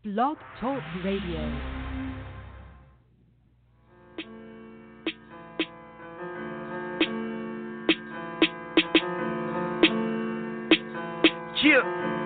Blog Talk Radio. Yeah.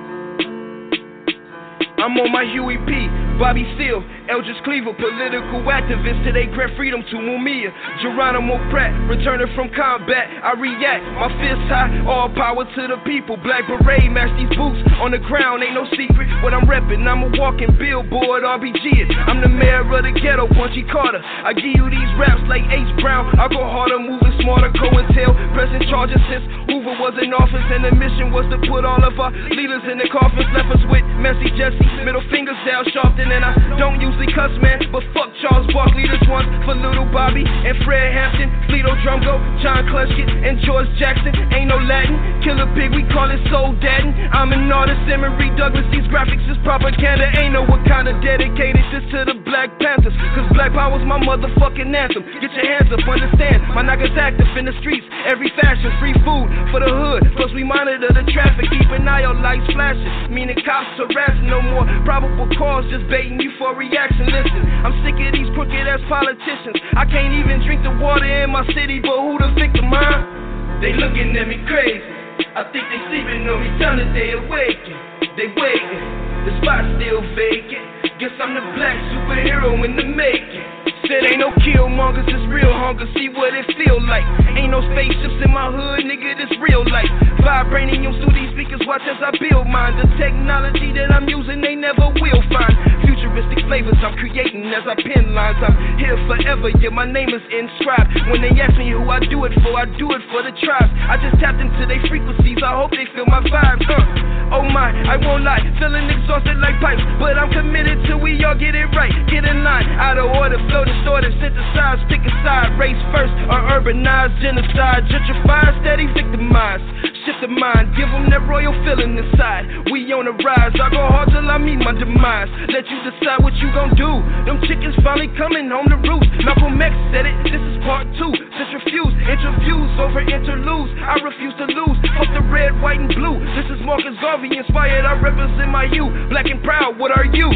I'm on my Huey P, Bobby Seale, Eldridge Cleaver, political activist till they grant freedom to Mumia. Geronimo Pratt, returning from combat, I react, my fists high, all power to the people. Black Beret, match these boots on the ground, ain't no secret what I'm reppin'. I'm a walking billboard, RBG it. I'm the mayor of the ghetto, Punchy Carter. I give you these raps like H. Brown. I go harder, moving smarter, COINTEL, pressing charges since Hoover was in office, and the mission was to put all of our leaders in the coffins. Left us with Messy Jesse, middle fingers down Sharpton, and I don't usually cuss, man, but fuck Charles Barkley. This one's for Little Bobby and Fred Hampton, Fleeto Drumgo, John Clutchkin, and George Jackson. Ain't no Latin, Killer Pig, we call it Soul Daddy. I'm an artist, Emery Douglas, these graphics is propaganda. Ain't no what kind of dedicated this to the Black Panthers, cause Black Power's my motherfucking anthem. Get your hands up, understand, my niggas active in the streets, every fashion, free food for the hood, plus we monitor the traffic, keep an eye on lights flashing, meaning cops harassing, no more probable cause, just baiting you for reaction. Listen, I'm sick of these crooked ass politicians, I can't even drink the water in my city, but who the victim, huh? They looking at me crazy, I think they sleeping on me, tell that they awaken, they waiting, the spot's still vacant, guess I'm the black superhero in the making. Said ain't no killmongers, it's real hunger, see what it feel like. Ain't no spaceships in my hood, nigga, this real life. Vibranium through these speakers, watch as I build mine. The technology that I'm using, they never will find. Futuristic flavors I'm creating as I pen lines. I'm here forever, yeah, my name is inscribed. When they ask me who I do it for the tribes. I just tapped into their frequencies, I hope they feel my vibes, Oh my, I won't lie, feeling exhausted like pipes, but I'm committed till we all get it right. Get in line, out of order, flow distorted, synthesize, pick a side, race first or urbanized, genocide, gentrified, steady victimized. Shift the mind, give them that royal feeling inside. We on the rise, I go hard till I meet my demise. Let you decide what you gon' do. Them chickens finally coming home to roost. Malcolm X said it, this is part 2. Centrifuge, interviews over interludes. I refuse to lose, fuck the red, white, and blue. This is Marcus Garvey inspired, I represent my youth. Black and proud, what are you?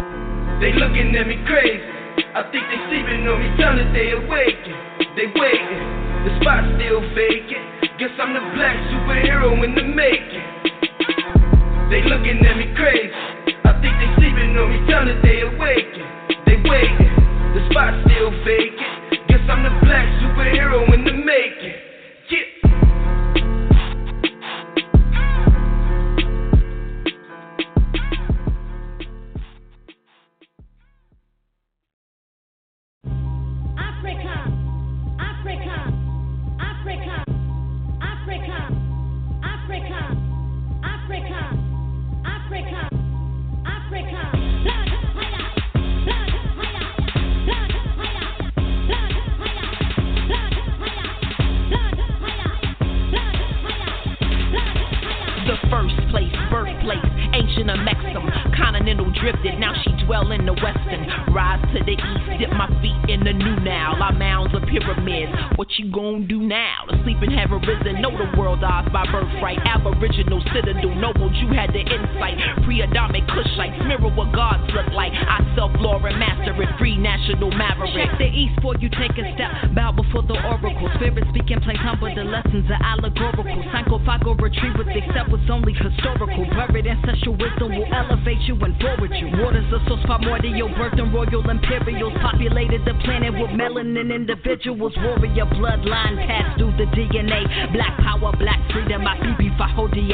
They looking at me crazy, I think they sleeping on me, tell that they awaken, they waiting, the spot's still vacant, guess I'm the black superhero in the making. They looking at me crazy, I think they sleeping on me, tell that they awaken, they waiting, the spot's still vacant, guess I'm the black superhero in the making. Yeah. Ancient of Mexico, continental drifted, now she dwell in the western. Rise to the east, dip my feet in the new now. Our mounds are pyramids, what you gon' do now? The sleeping have arisen, know the world ours by birthright. Aboriginal citadel, noble Jew had the insight. Pre-Adamic Kushites, mirror what gods look like. I self-law and master it, free national maverick. Check the east before you take a step, bow before the oracle. Spirit speaking, play humble, the lessons are allegorical. Sarcophago retreat with accept what's only historical. Buried ancestral wisdom will elevate you and forward you. Waters of source primordial, birthed in royal imperials. Populated the planet with melanin individuals. Warrior bloodline passed through the DNA. Black power, black freedom, my bibi fahodie.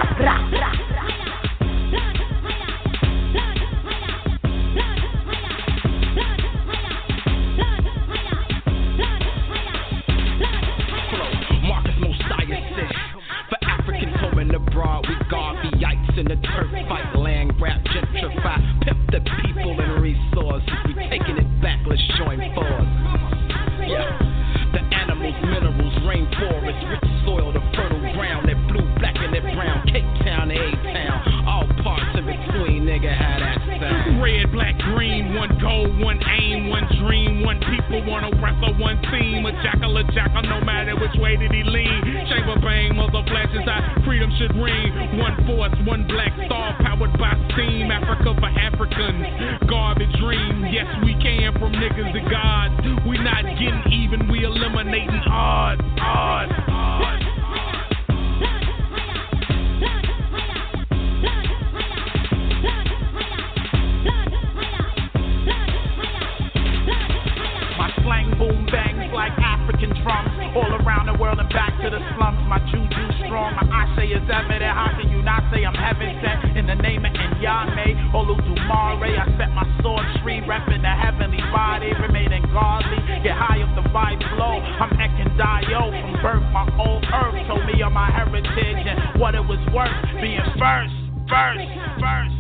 Abroad, we guard the yites in the turf fight, land grab, gentrify, pimp the people and resources. We taking it back, let's join force. Yeah, the animals, minerals, rainforest, rich soil, the fertile ground, that blue, black, and that brown, Cape Town to A-Town, all parts in between, nigga, how that sound. Red, black, green, one goal, one aim, one dream, one people, one oppressor, one theme, a jackal, no matter which way did he lean. Chamber bang, mother flashes out, freedom should ring. One force, one black star, powered by steam. Africa for Africans, Ayame, Oludumare. I set my sword tree, repping the heavenly body, remaining godly. Get high up the vibe flow. I'm Ekendayo from birth. My old earth told me of my heritage and what it was worth being first. Africa,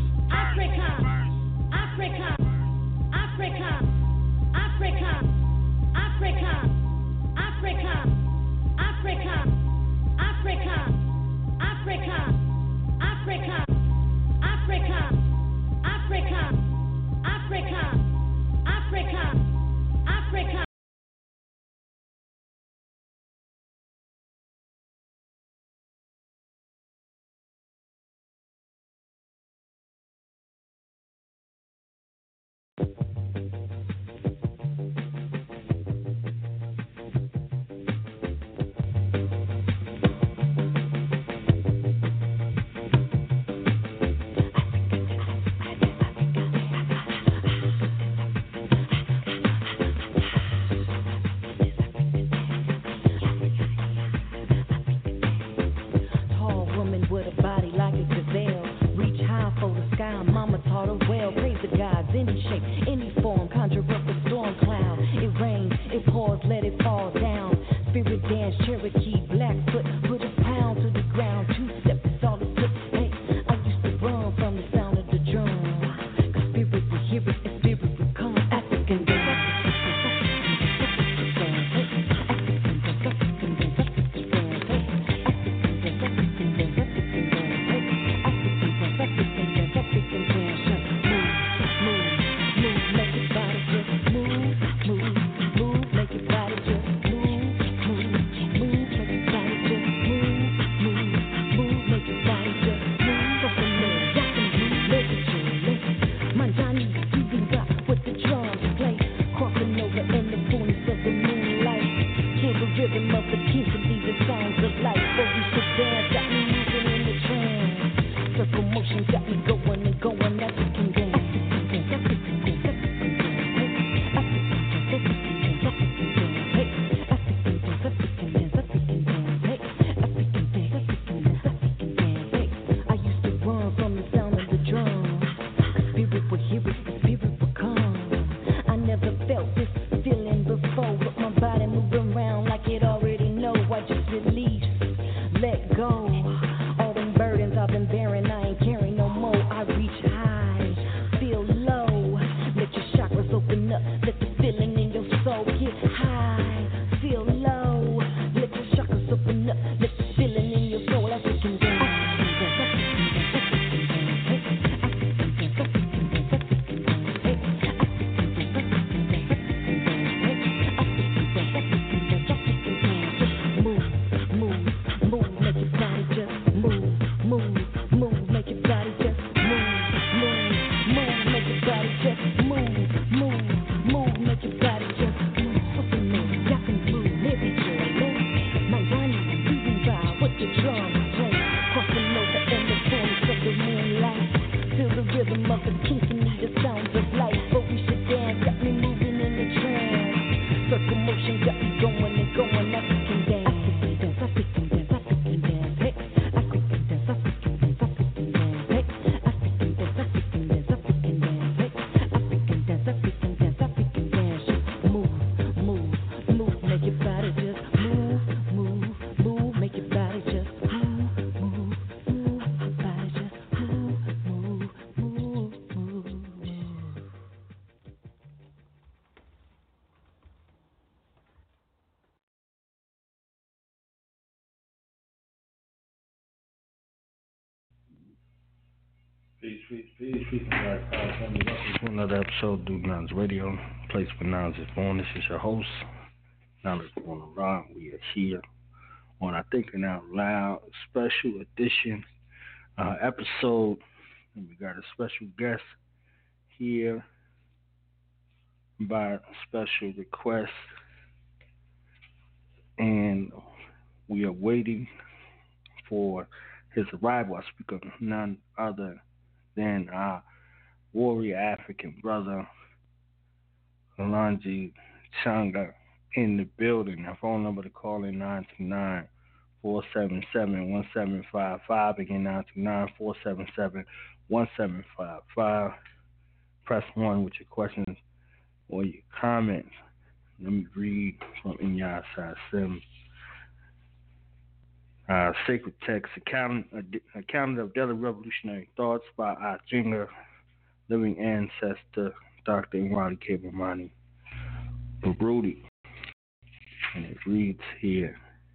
Peace, and welcome to another episode of Duke Nouns Radio, place for nouns is born. This is your host, Knowledge Born Around. We are here on our Thinking Out Loud special edition episode, and we got a special guest here by special request, and we are waiting for his arrival. I speak of none other than our warrior African brother, Alonji Changa, in the building. Our phone number to call in 929-477-1755. Again, 1755. Press 1 with your questions or your comments. Let me read from Inyas Sim. Sacred Text, account of Daily Revolutionary Thoughts by Ajinga, Living Ancestor, Dr. Imrani Kebamani Baruti. And it reads here: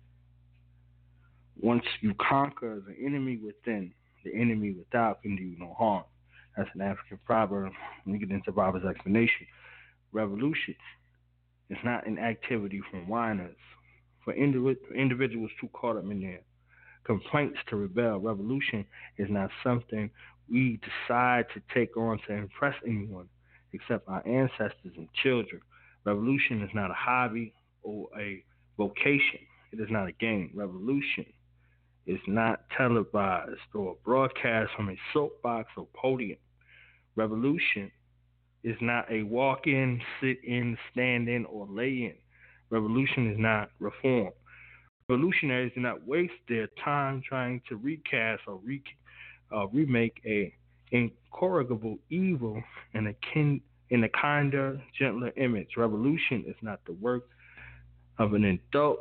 once you conquer the enemy within, the enemy without can do you no harm. That's an African proverb. When we get into Bob's explanation, revolution is not an activity from whiners. For individuals too caught up in their complaints to rebel, revolution is not something we decide to take on to impress anyone except our ancestors and children. Revolution is not a hobby or a vocation. It is not a game. Revolution is not televised or broadcast from a soapbox or podium. Revolution is not a walk-in, sit-in, stand-in, or lay-in. Revolution is not reform. Revolutionaries do not waste their time trying to recast or remake a incorrigible evil in a kinder, gentler image. Revolution is not the work of an adult.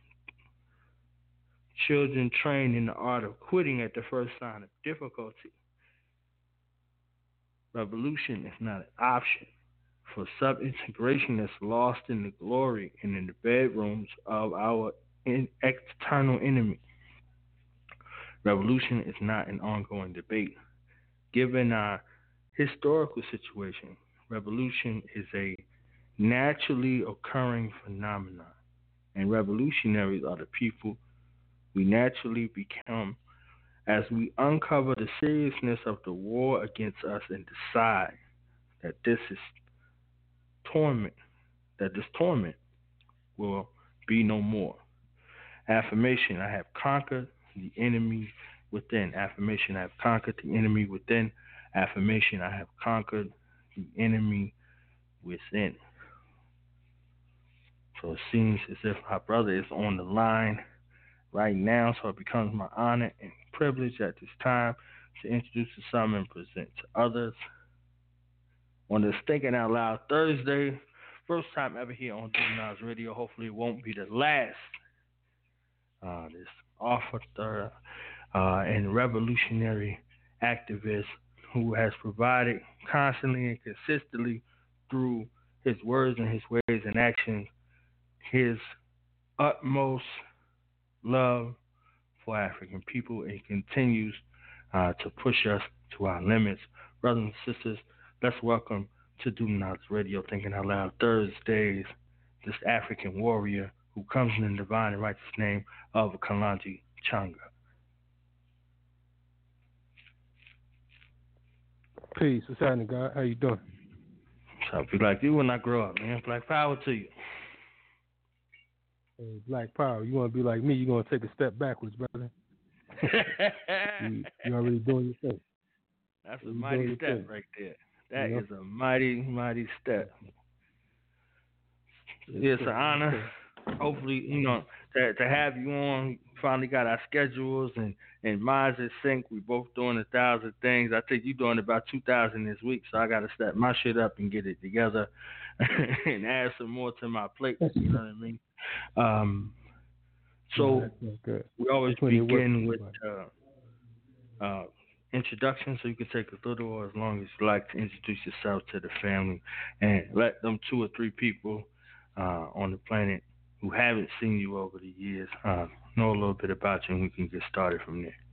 Children trained in the art of quitting at the first sign of difficulty. Revolution is not an option for sub-integration that's lost in the glory and in the bedrooms of our external enemy. Revolution is not an ongoing debate. Given our historical situation, revolution is a naturally occurring phenomenon, and revolutionaries are the people we naturally become as we uncover the seriousness of the war against us and decide that this torment will be no more. Affirmation: I have conquered the enemy within. Affirmation: I have conquered the enemy within. Affirmation: I have conquered the enemy within. So it seems as if our brother is on the line right now, so it becomes my honor and privilege at this time to introduce to some and present to others on this Thinking Out Loud Thursday. First time ever here on Duna's Radio. Hopefully it won't be the last. This author and revolutionary activist who has provided constantly and consistently through his words and his ways and actions his utmost love for African people, and continues to push us to our limits. Brothers and sisters, let's welcome to Duna's Radio, Thinking Out Loud Thursdays, this African warrior who comes in the divine and righteous name of Kalonji Changa. Peace. What's happening, God? How you doing? So be like you when I grow up, man. Black power to you. Hey, Black power. You want to be like me, you're going to take a step backwards, brother. you already doing your thing. That's a mighty step right there. That is a mighty, mighty step. It's an honor. Hopefully, to have you on. Finally got our schedules and minds in sync. We both doing 1,000 things. I think you doing about 2,000 this week, so I got to step my shit up and get it together and add some more to my plate. You know what I mean? So we always begin with introduction, so you can take a little or as long as you like to introduce yourself to the family and let them 2 or 3 people on the planet who haven't seen you over the years know a little bit about you, and we can get started from there.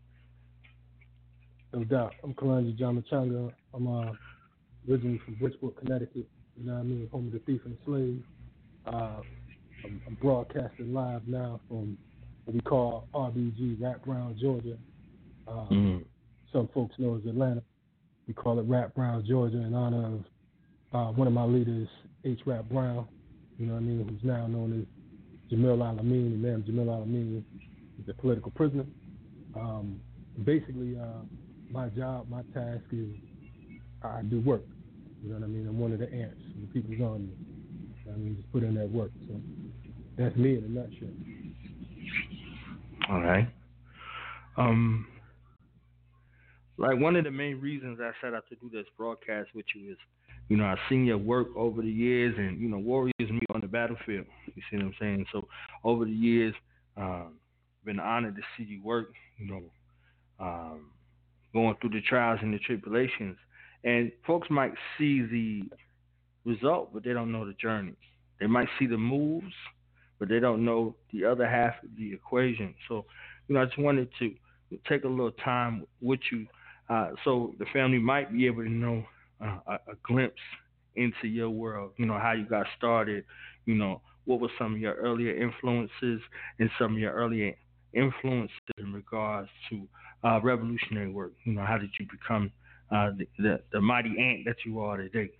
No doubt. I'm Kalonji Changa. I'm originally from Bridgeport, Connecticut. You know what I mean? Home of the thief and the slave. I'm broadcasting live now from what we call RBG, Rap Brown, Georgia. Some folks know as Atlanta. We call it Rap Brown, Georgia, in honor of one of my leaders, H. Rap Brown, you know what I mean, who's now known as Jamil Al-Amin. Imam Jamil Al-Amin is a political prisoner. Basically, my job, my task is I do work. You know what I mean? I'm one of the ants, the people's army. You know what I mean, just put in that work. So that's me in a nutshell. All right. like one of the main reasons I set out to do this broadcast with you is, you know, I've seen your work over the years, and you know, warriors meet on the battlefield. You see what I'm saying? So over the years, been honored to see you work. You know, going through the trials and the tribulations, and folks might see the result, but they don't know the journey. They might see the moves, but they don't know the other half of the equation. So, you know, I just wanted to take a little time with you, so the family might be able to know a glimpse into your world. You know, how you got started. You know, what were some of your earlier influences and some of your earlier influences in regards to revolutionary work. You know, how did you become the mighty ant that you are today?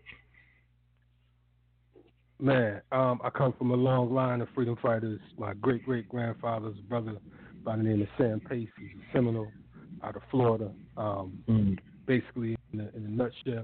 Man, I come from a long line of freedom fighters. My great-great-grandfather's brother by the name of Sam Pace. He's a Seminole out of Florida. Basically, in a nutshell,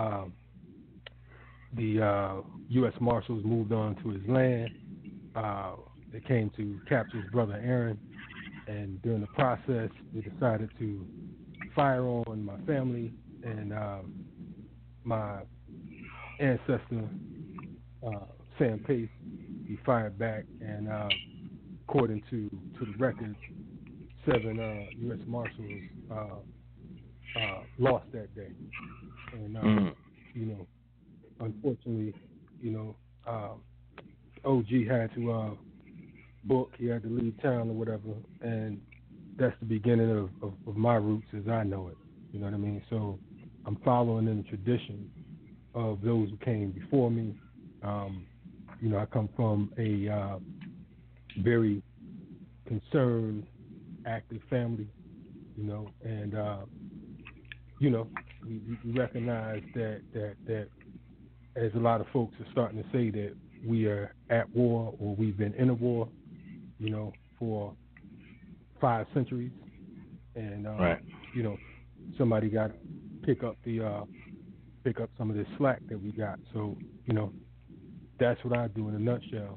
the U.S. Marshals moved on to his land. They came to capture his brother Aaron, and during the process, they decided to fire on my family, and my ancestor, Sam Pace, he fired back, and according to the records, 7 U.S. Marshals lost that day. And, you know, unfortunately, you know, OG had to book, he had to leave town or whatever, and that's the beginning of my roots as I know it. You know what I mean? So I'm following in the tradition of those who came before me. You know, I come from a very concerned, active family, you know, and, you know, we recognize that as a lot of folks are starting to say that we are at war or we've been in a war, you know, for 5 centuries. And, you know, somebody got to pick up some of this slack that we got. So, you know, that's what I do in a nutshell.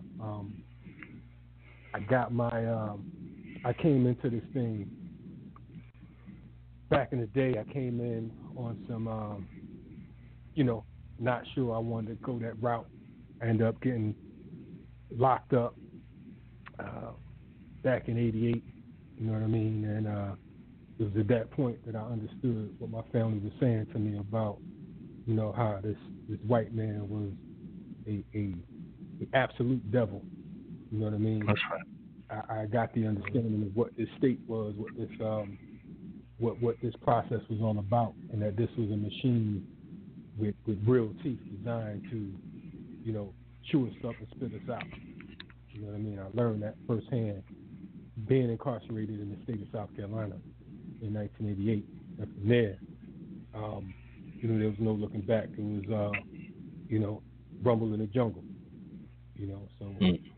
I got my, I came into this thing back in the day. I came in on some, you know, not sure I wanted to go that route. I ended up getting locked up back in '88. You know what I mean? And it was at that point that I understood what my family was saying to me about, you know, how this white man was a absolute devil. You know what I mean? That's right. I got the understanding of what this state was, what this process was all about, and that this was a machine with real teeth designed to, you know, chew us up and spit us out. You know what I mean? I learned that firsthand being incarcerated in the state of South Carolina in 1988. And from there, you know, there was no looking back. It was, you know, rumble in the jungle. You know, so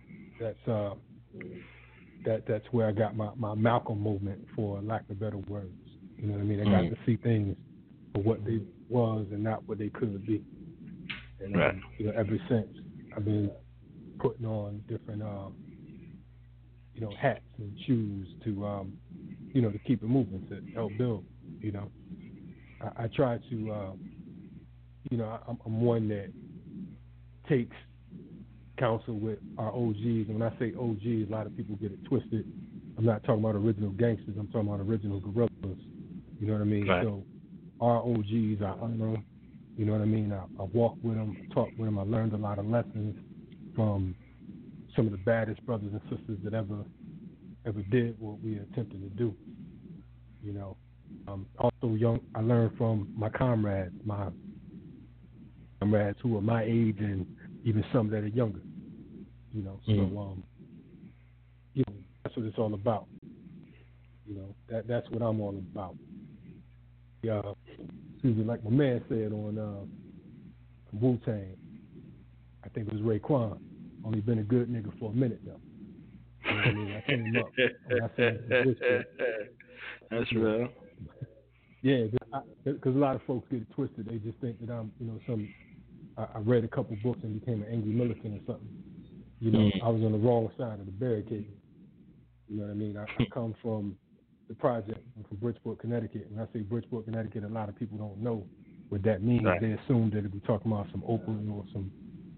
that's where I got my Malcolm movement, for lack of better words. You know what I mean? I got to see things for what they was and not what they could be. And you know, ever since I've been putting on different you know, hats and shoes to you know, to keep it moving, to help build. You know, I try to you know, I'm one that takes counsel with our OGs. And when I say OGs, a lot of people get it twisted. I'm not talking about original gangsters. I'm talking about original guerrillas. You know what I mean? Right. So our OGs, I honor them. You know what I mean? I walked with them, I talked with them. I learned a lot of lessons from some of the baddest brothers and sisters that ever did what we attempted to do. You know, also young, I learned from my comrades who are my age and even some that are younger. You know, so you know, that's what it's all about. You know, that's what I'm all about. Excuse me, like my man said on Wu-Tang, I think it was Raekwon, only been a good nigga for a minute though. You know what I mean? I came up and I said, that's real. Yeah, because a lot of folks get it twisted. They just think that I'm, you know, I read a couple books and became an angry militant or something. You know, I was on the wrong side of the barricade. You know what I mean? I come from the project. I'm from Bridgeport, Connecticut. When I say Bridgeport, Connecticut, a lot of people don't know what that means. Right. They assume that we're talking about some Oakland or some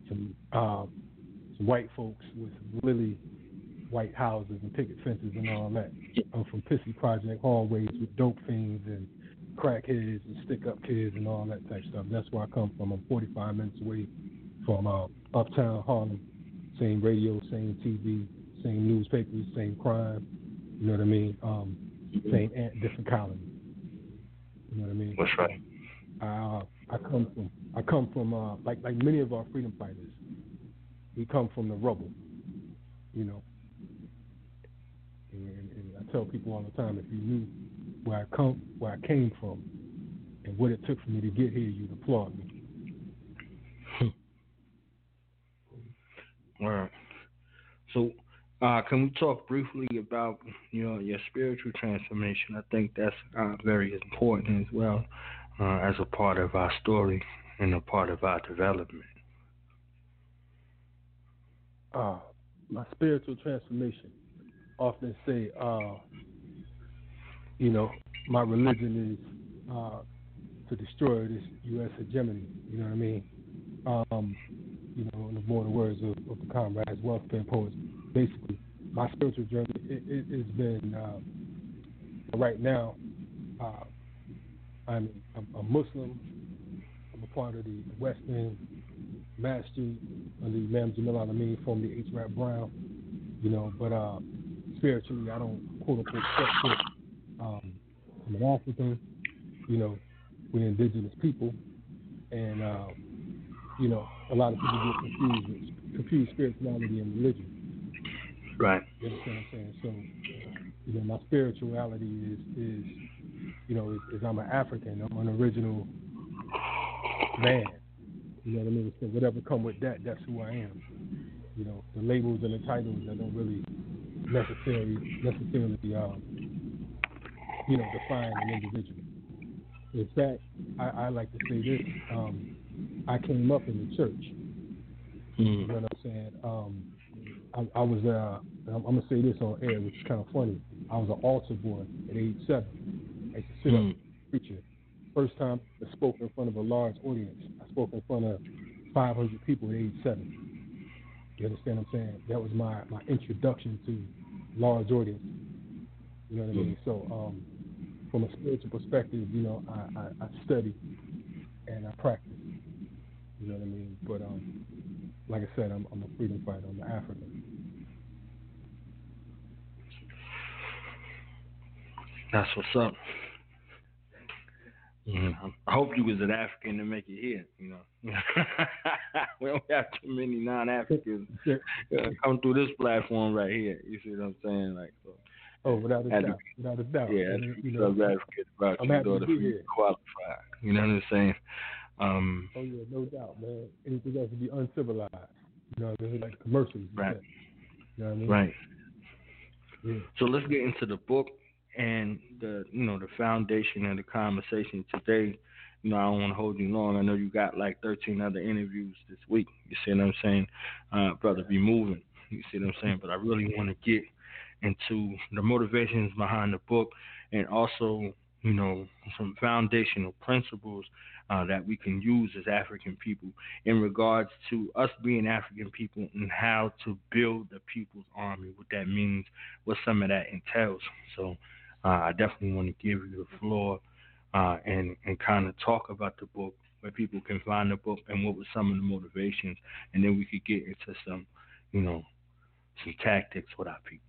white folks with lily white houses and picket fences and all that. I'm from Pissy Project hallways with dope fiends and crackheads and stick-up kids and all that type of stuff. That's where I come from. I'm 45 minutes away from uptown Harlem. Same radio, same TV, same newspapers, same crime. You know what I mean? Same different colonies. You know what I mean? That's right. I come from like many of our freedom fighters. We come from the rubble. You know. And I tell people all the time, if you knew where I came from, and what it took for me to get here, you'd applaud me. All right. So, can we talk briefly about your spiritual transformation? I think that's very important as well, as a part of our story and a part of our development. My spiritual transformation. Often say, my religion is to destroy this U.S. hegemony. You know what I mean? In the more the words of the comrades, welfare poets. Basically, my spiritual journey has been right now. I'm a Muslim. I'm a part of the West End Masjid under Imam Jamil Al-Amin, formerly H. Rap Brown. But spiritually, I don't quote unquote set it. I'm an African. We're indigenous people, and a lot of people get confused spirituality and religion. Right. You understand what I'm saying? So, my spirituality is I'm an African. I'm an original man. You know what I mean? So whatever come with that, that's who I am. The labels and the titles that don't really necessarily define an individual. In fact, I like to say this. I came up in the church. You know what I'm saying? I was, I'm going to say this on air, which is kind of funny. I was an altar boy at age 7. I used to sit up preaching. First time I spoke in front of a large audience. I spoke in front of 500 people at age 7. You understand what I'm saying? That was my introduction to large audience. You know what I mean? So from a spiritual perspective, I study and I practice. You know what I mean? But like I said, I'm a freedom fighter. I'm an African. That's what's up. I hope you was an African to make it here. We don't have too many non-Africans come through this platform right here. You see what I'm saying? Without a doubt. Yeah, African about I'm your happy daughter to be for here. qualified. You know what I'm saying? Oh yeah, no doubt, man. Anything else would be uncivilized. This is like commercials. Right. You know what I mean? Right. Yeah. So let's get into the book and the foundation of the conversation today. I don't want to hold you long. I know you got like 13 other interviews this week. You see what I'm saying? Brother, be moving. You see what I'm saying? But I really want to get into the motivations behind the book and also, some foundational principles that we can use as African people in regards to us being African people and how to build the people's army, what that means, what some of that entails. So I definitely want to give you the floor and kind of talk about the book, where people can find the book and what were some of the motivations, and then we could get into some, some tactics with our people.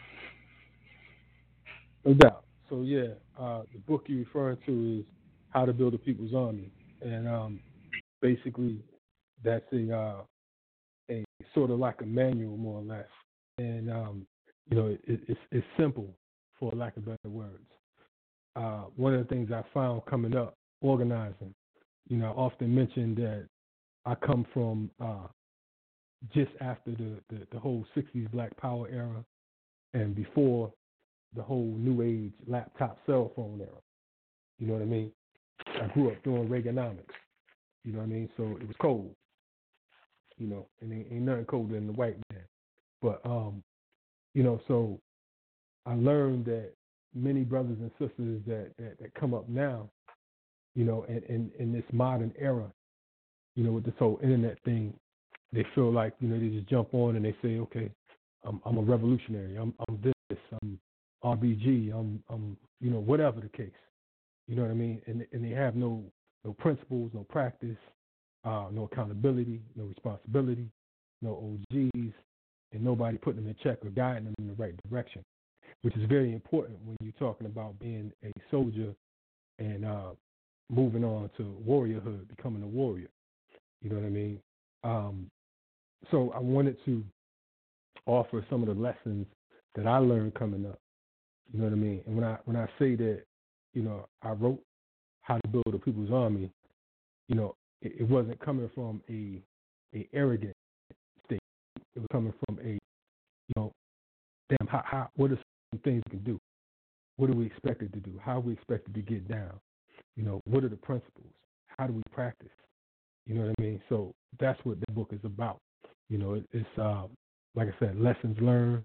No doubt. So yeah, the book you're referring to is How to Build a People's Army, and basically that's a sort of like a manual, more or less, and it's simple, for lack of better words. One of the things I found coming up, organizing, I often mention that I come from just after the whole 60s Black Power era and before the whole new age laptop cell phone era. You know what I mean? I grew up doing Reaganomics. You know what I mean? So it was cold. And ain't nothing colder than the white man. But, so I learned that many brothers and sisters that come up now, you know, in this modern era, you know, with this whole internet thing, they feel like, you know, they just jump on and they say, okay, I'm a revolutionary, I'm this, I'm RBG, I'm you know, whatever the case, you know what I mean, and they have no principles, no practice, no accountability, no responsibility, no OGs, and nobody putting them in check or guiding them in the right direction, which is very important when you're talking about being a soldier and moving on to warriorhood, becoming a warrior. You know what I mean? So I wanted to offer some of the lessons that I learned coming up. You know what I mean? And when I say that, you know, I wrote How to Build a People's Army, you know, it wasn't coming from a arrogant state. It was coming from a, you know, damn, what are some things we can do? What are we expected to do? How are we expected to get down? You know, what are the principles? How do we practice? You know what I mean? So that's what the book is about. You know, it's like I said, lessons learned,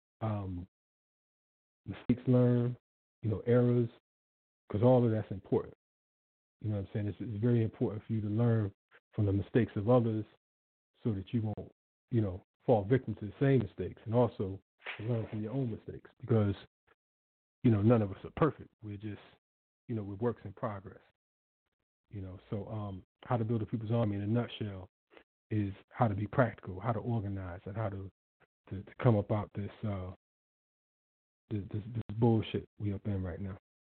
mistakes learned, you know, errors, because all of that's important. You know what I'm saying? It's very important for you to learn from the mistakes of others so that you won't, you know, fall victim to the same mistakes, and also to learn from your own mistakes, because, you know, none of us are perfect. We're just, you know, we're works in progress. You know, so How to Build a People's Army in a nutshell is how to be practical, how to organize, and how to come about this this bullshit we up in right now.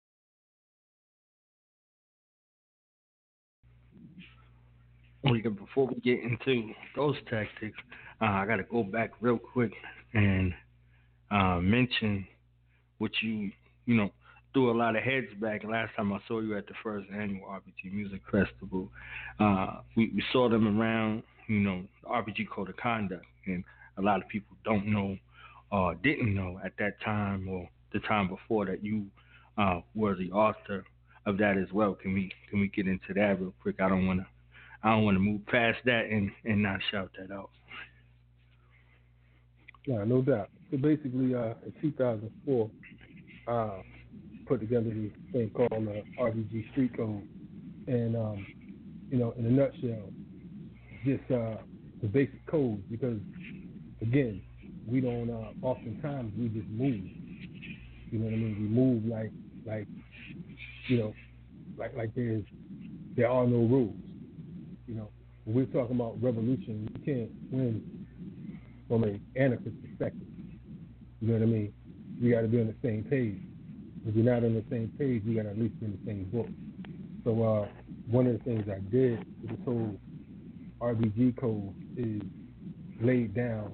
Before we get into those tactics, I got to go back real quick and mention what you know, threw a lot of heads back. Last time I saw you at the first annual RBG Music Festival, we saw them around, you know, the RBG Code of Conduct, and a lot of people don't know or didn't know at that time or the time before that you were the author of that as well. Can we get into that real quick? I don't want to move past that and not shout that out. Yeah, no doubt. So basically, in 2004, put together this thing called the RBG Street Code, and you know, in a nutshell, just the basic codes. Because again, we don't. Oftentimes, we just move. You know what I mean? We move like you know, like there are no rules. You know, when we're talking about revolution, you can't win from an anarchist perspective. You know what I mean? We got to be on the same page. If we're not on the same page, we got to at least be in the same book. So one of the things I did with this whole RBG code is laid down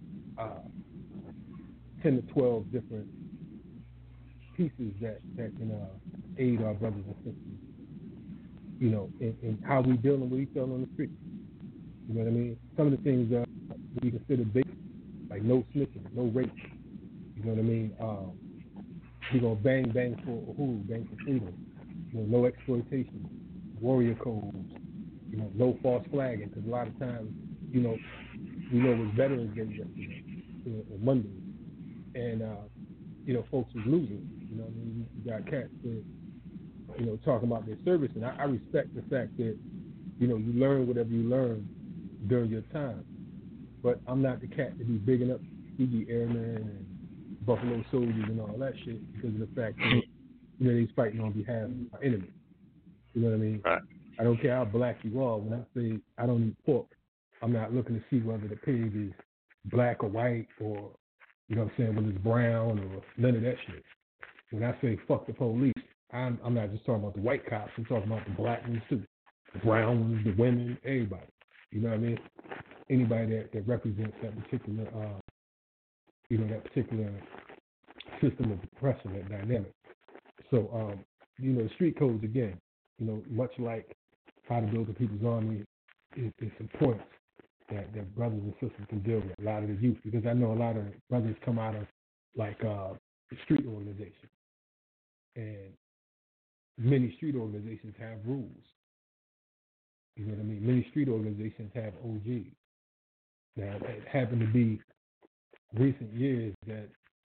10 to 12 different pieces that can aid our brothers and sisters, you know, in how we deal with each other on the street. You know what I mean? Some of the things we consider basic, like no snitching, no rape. You know what I mean? We're going to bang for Uhuru, bang for freedom. You know, no exploitation, warrior codes, you know, no false flagging, because a lot of times, you know, we know it was Veterans Day yesterday, you know, or Monday, and, you know, folks was losing. You know what I mean? You got cats that, you know, talking about their service, and I respect the fact that, you know, you learn whatever you learn during your time. But I'm not the cat to be bigging up Fiji Airmen and Buffalo Soldiers and all that shit because of the fact that, you know, they's fighting on behalf of our enemy. You know what I mean? Right. I don't care how black you are. When I say I don't eat pork, I'm not looking to see whether the pig is black or white or, you know what I'm saying, whether it's brown or none of that shit. When I say fuck the police, I'm not just talking about the white cops. I'm talking about the black ones too, the brown ones, the women, everybody. You know what I mean? Anybody that represents that particular, you know, that particular system of oppression, that dynamic. So, you know, the street codes, again, you know, much like How to Build a People's Army, it's important that brothers and sisters can deal with a lot of the youth, because I know a lot of brothers come out of, like, the street organization. And many street organizations have rules. You know what I mean? Many street organizations have OGs. Now, it happened to be recent years that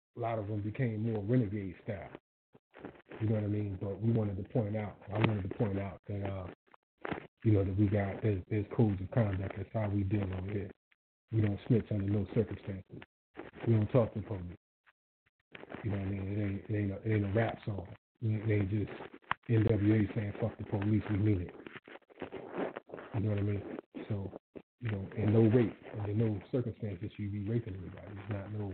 a lot of them became more renegade style. You know what I mean? But I wanted to point out that, that we got, there's codes of conduct. That's how we deal over here. We don't snitch under no circumstances. We don't talk to the police. You know what I mean? It ain't a rap song. It ain't just NWA saying fuck the police, we mean it. You know what I mean? So, and no rape, under no circumstances you be raping anybody. It's not no,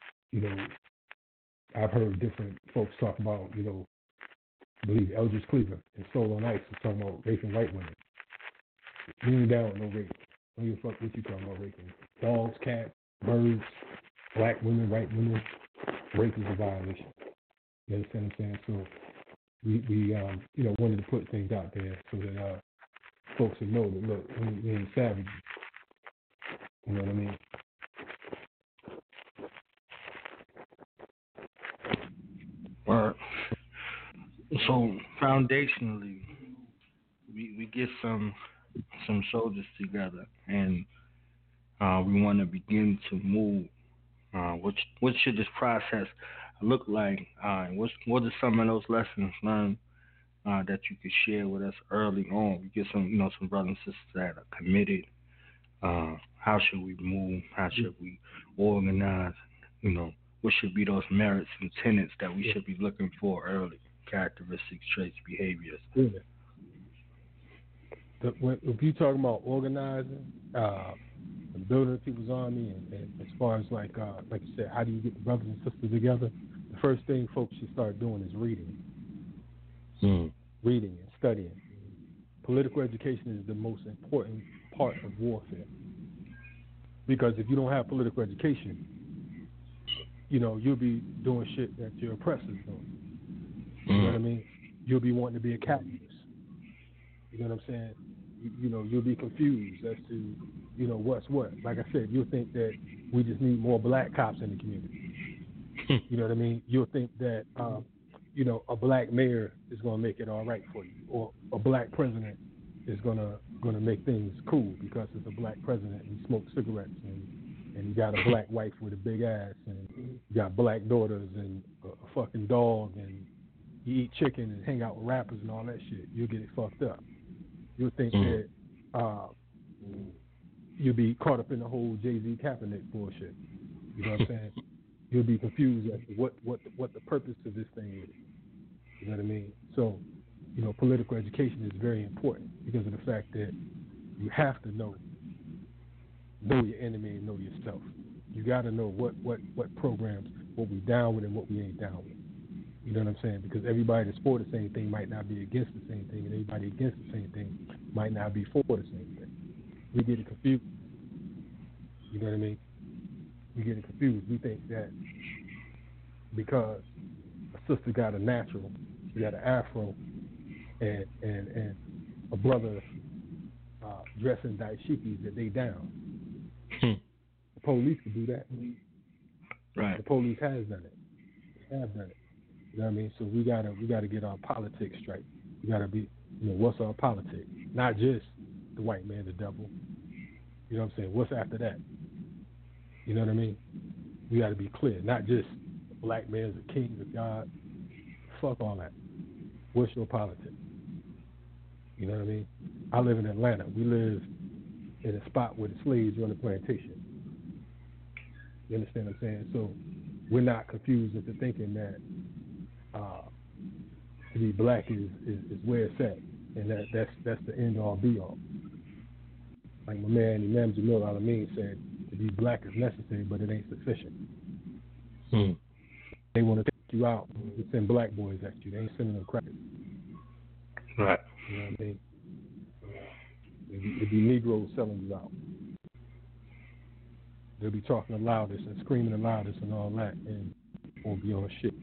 I've heard different folks talk about, I believe Eldridge Cleaver and Soul on Ice was talking about raping white women. Leaning down with no rape. Don't give a fuck what you talking about raping. Dogs, cats, birds, black women, white women. Rape is a violation. You understand what I'm saying? So we wanted to put things out there so that folks would know that, look, we ain't savages. You know what I mean? Right. So foundationally, we get some soldiers together, and we want to begin to move. What should this process look like? What are some of those lessons learned that you could share with us early on? We get some brothers and sisters that are committed. How should we move? How should we organize? What should be those merits and tenets that we should be looking for early? Characteristics, traits, behaviors. Yeah. If you're talking about organizing, and building People's Army, and as far as like you said, how do you get the brothers and sisters together? The first thing folks should start doing is reading. Reading and studying. Political education is the most important part of warfare. Because if you don't have political education, you'll be doing shit that your oppressors doing. You know what I mean? You'll be wanting to be a capitalist. You know what I'm saying? You'll be confused as to, what's what. Like I said, you'll think that we just need more black cops in the community. You know what I mean? You'll think that, a black mayor is going to make it all right for you, or a black president is going to make things cool because it's a black president and he smokes cigarettes and you got a black wife with a big ass and you got black daughters and a fucking dog and you eat chicken and hang out with rappers and all that shit. You'll get it fucked up. You'll think that you'll be caught up in the whole Jay-Z Kaepernick bullshit. You know what I'm saying? You'll be confused as to what the purpose of this thing is. You know what I mean? So, political education is very important because of the fact that you have to know your enemy and know yourself. You got to know what programs, what we down with and what we ain't down with. You know what I'm saying? Because everybody that's for the same thing might not be against the same thing, and everybody against the same thing might not be for the same thing. We get it confused. You know what I mean? We get it confused. We think that because a sister got a natural, she got an afro, and a brother dressing dashikis that they down. The police could do that. Right. The police has done it. They have done it. You know what I mean? So we gotta get our politics straight. We gotta be, what's our politics? Not just the white man, the devil. You know what I'm saying? What's after that? You know what I mean? We gotta be clear. Not just the black man is the king of God. Fuck all that. What's your politics? You know what I mean? I live in Atlanta. We live in a spot where the slaves run the plantation. You understand what I'm saying? So we're not confused into thinking that to be black is where it's at, and that's the end all be all. Like my man Imam Jamil Al-Amin said, to be black is necessary, but it ain't sufficient. They want to take you out and send black boys at you. They ain't sending no crackers. Right. You know what I mean? It'd be Negroes selling you out. They'll be talking the loudest and screaming the loudest and all that, and won't be on shit.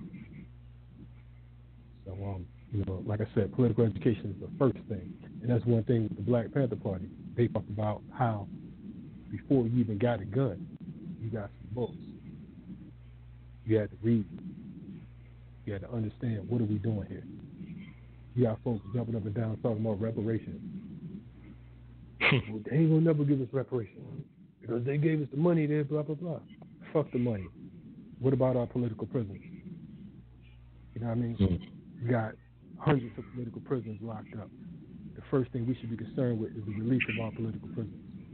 So, like I said, political education is the first thing. And that's one thing with the Black Panther Party. They talked about how before you even got a gun, you got some books. You had to read. You had to understand, what are we doing here? You got folks jumping up and down talking about reparations. Well, they ain't gonna never give us reparations because they gave us the money there, blah, blah, blah. Fuck the money. What about our political prisoners? You know what I mean? We got hundreds of political prisoners locked up. The first thing we should be concerned with is the release of our political prisoners.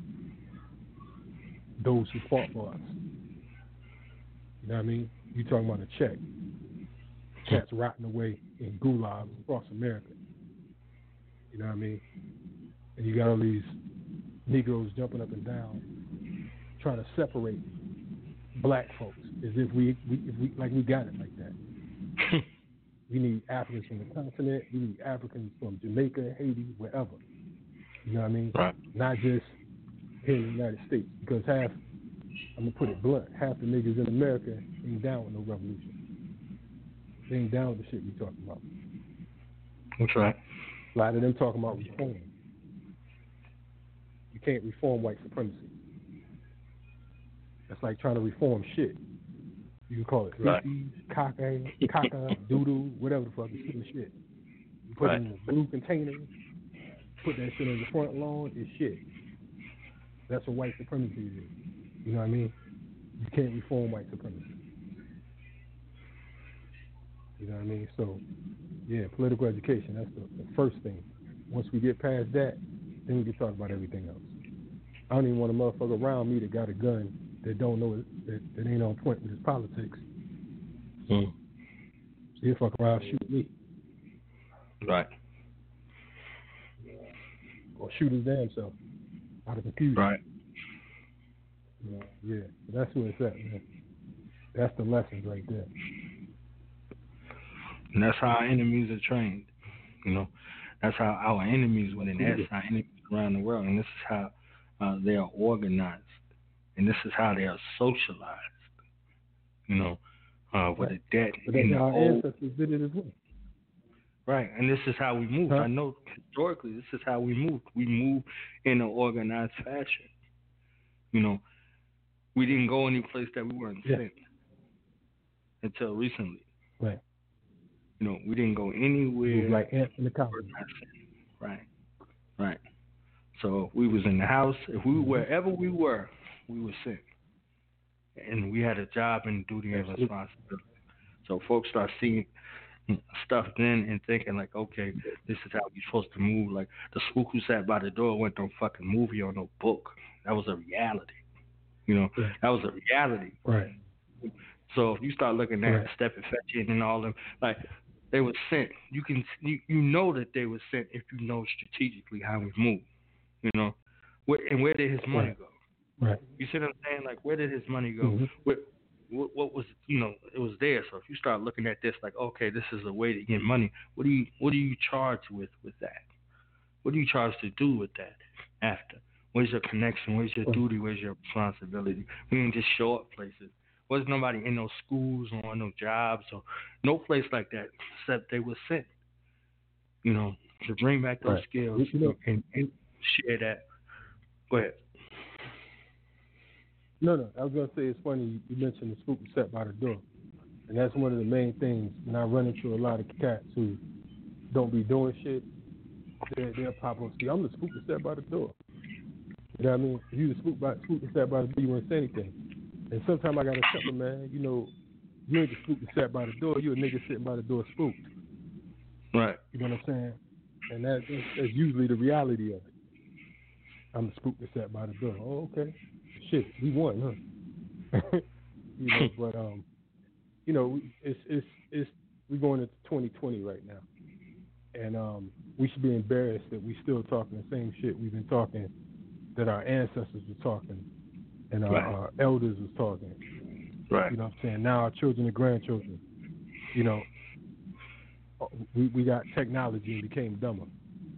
Those who fought for us. You know what I mean? You talking about a check. Cats rotting away in gulags across America. You know what I mean? And you got all these Negroes jumping up and down, trying to separate black folks as if we got it like that. We need Africans from the continent. We need Africans from Jamaica, Haiti, wherever. You know what I mean? Right. Not just here in the United States. Because I'm going to put it blunt, half the niggas in America ain't down with no revolution. They ain't down with the shit we talking about. That's right. A lot of them talking about reform. You can't reform white supremacy. That's like trying to reform shit. You can call it feces, caca, doodle, whatever the fuck, it's still shit. You put it in a blue container, put that shit on the front lawn, it's shit. That's what white supremacy is. You know what I mean? You can't reform white supremacy. You know what I mean? So, yeah, political education, that's the first thing. Once we get past that, then we can talk about everything else. I don't even want a motherfucker around me that got a gun that don't know that ain't on point with his politics. So he'll fuck around, shoot me. Right. Or shoot his damn self out of confusion. Right. Yeah, that's where it's at, man. That's the lessons right there. And that's how our enemies are trained. You know, that's how our enemies, that's our enemies around the world, and this is how they are organized, and this is how they are socialized. You know, with a debt. But that's how our ancestors did it as well. Right, and this is how we move. I know historically this is how we move. We move in an organized fashion. You know, we didn't go any place that we weren't sent until recently. Right. You know, we didn't go anywhere. Like ants in the colony. Right. So we was in the house. If we wherever we were sent, and we had a job and duty and responsibility. So folks start seeing stuff then and thinking like, okay, this is how we're supposed to move. Like the spook who sat by the door went no fucking movie or no book. That was a reality. You know, that was a reality. Right. So if you start looking at Step and Fetching and all them, like they were sent. You know that they were sent if you know strategically how we move. You know, where did his money go? Right. You see what I'm saying? Like where did his money go? What was, you know, it was there. So if you start looking at this like, okay, this is a way to get money. What do you charge with that? What do you charge to do with that after? Where's your connection? Where's your duty? Where's your responsibility? We didn't just show up places. Wasn't nobody in no schools or on no jobs or no place like that except they were sent, you know, to bring back those skills and share that. Go ahead. No, I was going to say it's funny you mentioned the spook was set by the door. And that's one of the main things when I run into a lot of cats who don't be doing shit, they'll pop up. See, I'm the spook that set by the door. You know what I mean? If you the spook that set by the door, you wouldn't say anything. And sometimes I got to tell them, man, you know, you ain't the spook that sat by the door. You a nigga sitting by the door spooked. Right. You know what I'm saying? And that's usually the reality of it. I'm the spook that sat by the door. Oh, okay. Shit, we won, huh? You know, but you know, it's we're going into 2020 right now, and we should be embarrassed that we still talking the same shit we've been talking, that our ancestors were talking, and our elders was talking. Right. You know what I'm saying? Now our children and grandchildren, you know, we got technology and became dumber.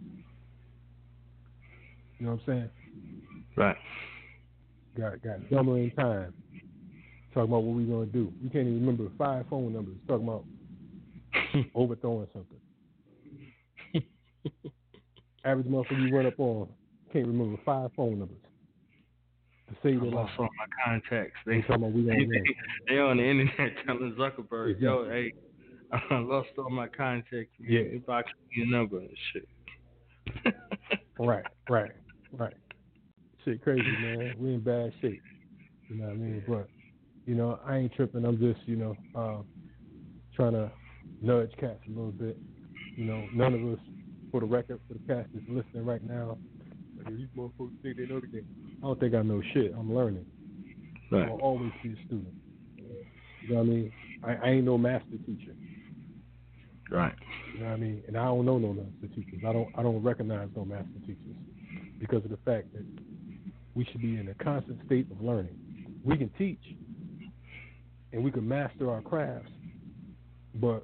You know what I'm saying? Right. Got dumber in time. Talking about what we gonna do. We can't even remember 5 phone numbers. Talking about overthrowing something. Average motherfucker you run up on can't remember 5 phone numbers to save their life. I lost all my contacts. They talking about we gonna win. They on the internet telling Zuckerberg, yo, hey, I lost all my contacts. Yeah, if I can get your number and shit. Right. Shit crazy, man. We in bad shape. You know what I mean? But I ain't tripping. I'm just, trying to nudge cats a little bit. None of us, for the record, for the cats that's listening right now, these motherfuckers think they know the game. I don't think I know shit. I'm learning. Right. I'll always be a student. You know what I mean? I ain't no master teacher. Right. You know what I mean? And I don't know no master teachers. I don't recognize no master teachers because of the fact that we should be in a constant state of learning. We can teach and we can master our crafts, but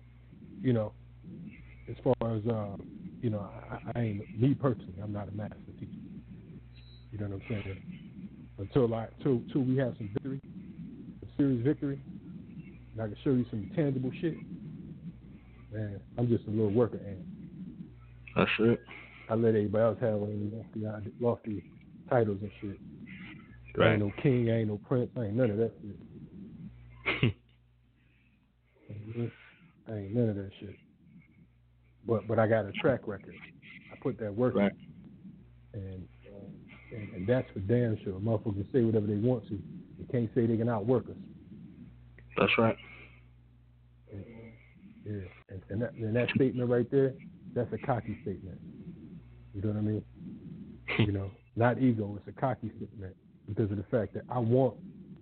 as far as I ain't, me personally, I'm not a master teacher. You know what I'm saying? Until we have some victory, some serious victory, and I can show you some tangible shit. Man, I'm just a little worker ant. That's it. I let everybody else have any lofty titles and shit. Right. I ain't no king, I ain't no prince, I ain't none of that shit. I ain't none of that shit. But I got a track record. I put that work in. And that's for damn sure. Motherfuckers can say whatever they want to. They can't say they can outwork us. That's right. And that statement right there, that's a cocky statement. You know what I mean? Not ego. It's a cocky statement because of the fact that I want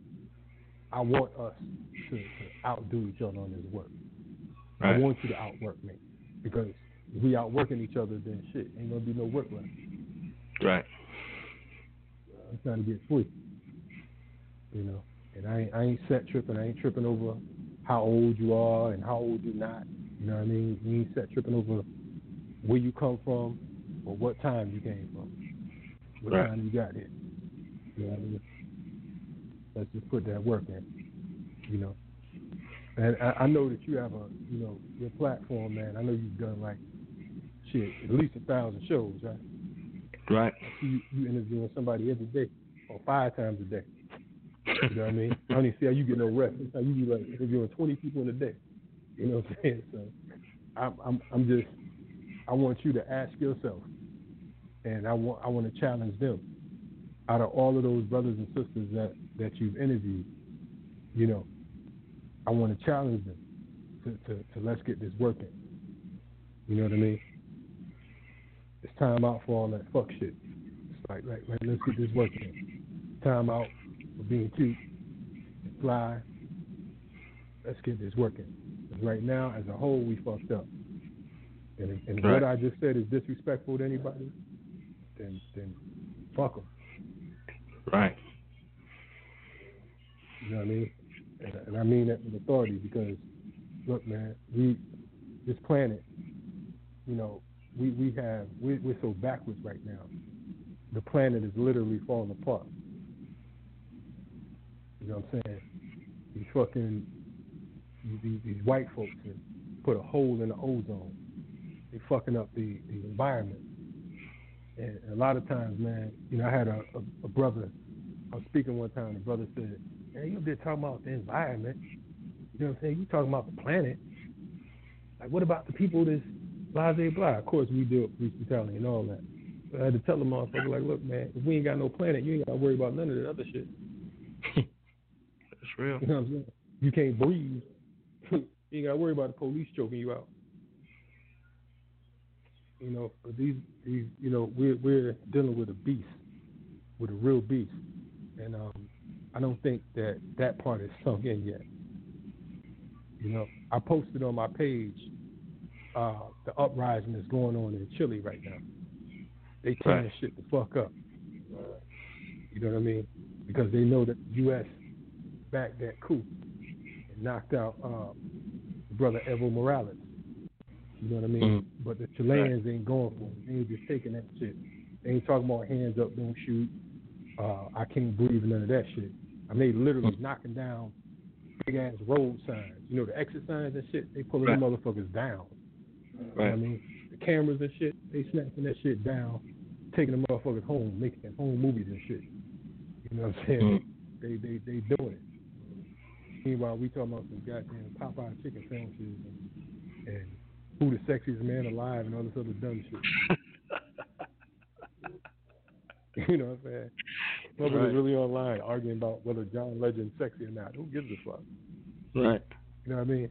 us to outdo each other on this work. Right. I want you to outwork me because if we outworking each other, then shit ain't gonna be no work left. Right. I'm trying to get free. And I ain't set tripping. I ain't tripping over how old you are and how old you're not. You know what I mean? You ain't set tripping over where you come from or what time you came from. What time you got here. You know what I mean? Let's just put that work in. And I know that you have your platform, man. I know you've done like at least 1,000 shows, right? Right. I see you interviewing somebody every day or 5 times a day. You know what I mean? I don't even see how you get no rest. That's how you be like interviewing 20 people in a day. You know what I'm saying? So I want you to ask yourself, and I want to challenge them. Out of all of those brothers and sisters that you've interviewed, I want to challenge them to let's get this working. You know what I mean? It's time out for all that fuck shit. It's like let's get this working. Time out for being cute and fly. Let's get this working. Because right now, as a whole, we fucked up. And what I just said is disrespectful to anybody, then fuck them. Right. You know what I mean? And I mean that with authority because, look, man, this planet, we're so backwards right now. The planet is literally falling apart. You know what I'm saying? These white folks have put a hole in the ozone. They fucking up the environment. And a lot of times, man, I had a brother, I was speaking one time, the brother said, man, you been talking about the environment. You know what I'm saying? You talking about the planet. Like, what about the people that's blah, blah, blah? Of course, we deal with police brutality and all that. But I had to tell the motherfucker, like, look, man, if we ain't got no planet, you ain't got to worry about none of that other shit. That's real. You know what I'm saying? You can't breathe. You ain't got to worry about the police choking you out. But these we're dealing with a beast, with a real beast. And I don't think that part is sunk in yet. I posted on my page the uprising that's going on in Chile right now. They tearing shit the fuck up. You know what I mean? Because they know that the U.S. backed that coup and knocked out brother Evo Morales. You know what I mean? Mm-hmm. But the Chileans ain't going for it. They ain't just taking that shit. They ain't talking about hands up, don't shoot. I can't breathe, none of that shit. I mean, they literally knocking down big ass road signs. The exit signs and shit. They pulling them motherfuckers down. You know what I mean? The cameras and shit. They snapping that shit down, taking the motherfuckers home, making home movies and shit. You know what I'm saying? Mm-hmm. They doing it. Meanwhile, we talking about some goddamn Popeye chicken sandwiches and who the sexiest man alive and all this other dumb shit. You know what I'm saying? Motherfuckers really online arguing about whether John Legend's sexy or not. Who gives a fuck? Right. You know what I mean?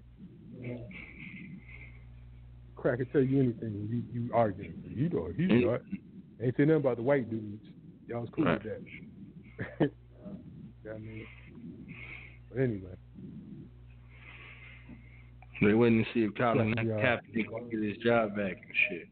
Crack can tell you anything. You arguing. You know it. He's not. Ain't saying nothing about the white dudes. Y'all was cool with that. You know what I mean? But anyway. They waiting to see if Colin Kaepernick gonna get his job back and shit.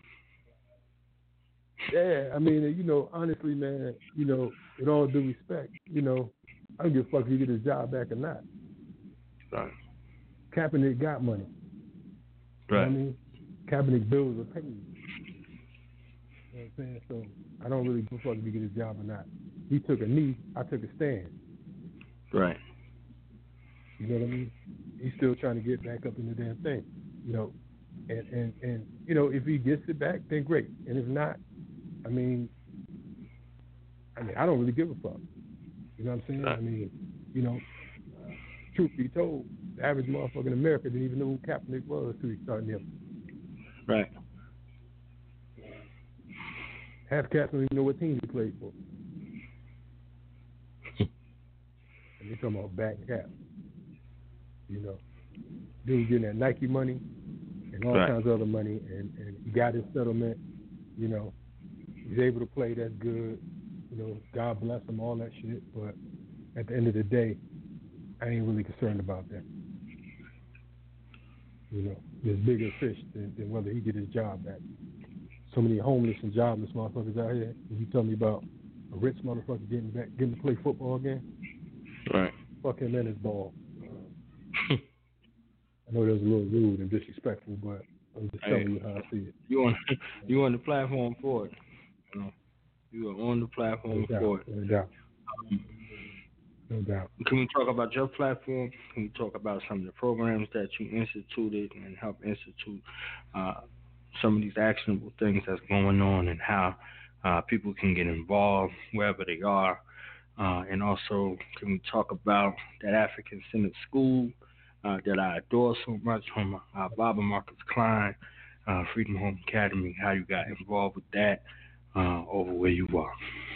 Yeah, I mean, you know, honestly, man, you know, with all due respect, you know, I don't give a fuck if he get his job back or not. Right. Kaepernick got money. Right. You know what I mean? Kaepernick bills are paid. You know what I'm saying? So I don't really give a fuck if he get his job or not. He took a knee, I took a stand. Right. You know what I mean? He's still trying to get back up in the damn thing. You know, and you know, if he gets it back, then great. And if not, I mean, I don't really give a fuck. You know what I'm saying? I mean, you know, truth be told, the average motherfucker in America didn't even know who Kaepernick was until he started him. Right. Half cats don't even know what team he played for. And they talking about back cap. You know, dude getting that Nike money and all kinds of other money, and he got his settlement. You know, he's able to play. That's good. You know, God bless him, all that shit. But at the end of the day, I ain't really concerned about that. You know, there's bigger fish than whether he get his job back. So many homeless and jobless motherfuckers out here. And you tell me about a rich motherfucker getting to play football again? Right. Fuck him and his ball. I know that was a little rude and disrespectful, but I'm just telling you how I see it. You on the platform for it. You know, you are on the platform for it. No doubt. No doubt. Can we talk about your platform? Can we talk about some of the programs that you instituted and help institute some of these actionable things that's going on and how people can get involved wherever they are? And also, can we talk about that African-centered school that I adore so much from Baba Marcus Klein, Freedom Home Academy, how you got involved with that over where you are?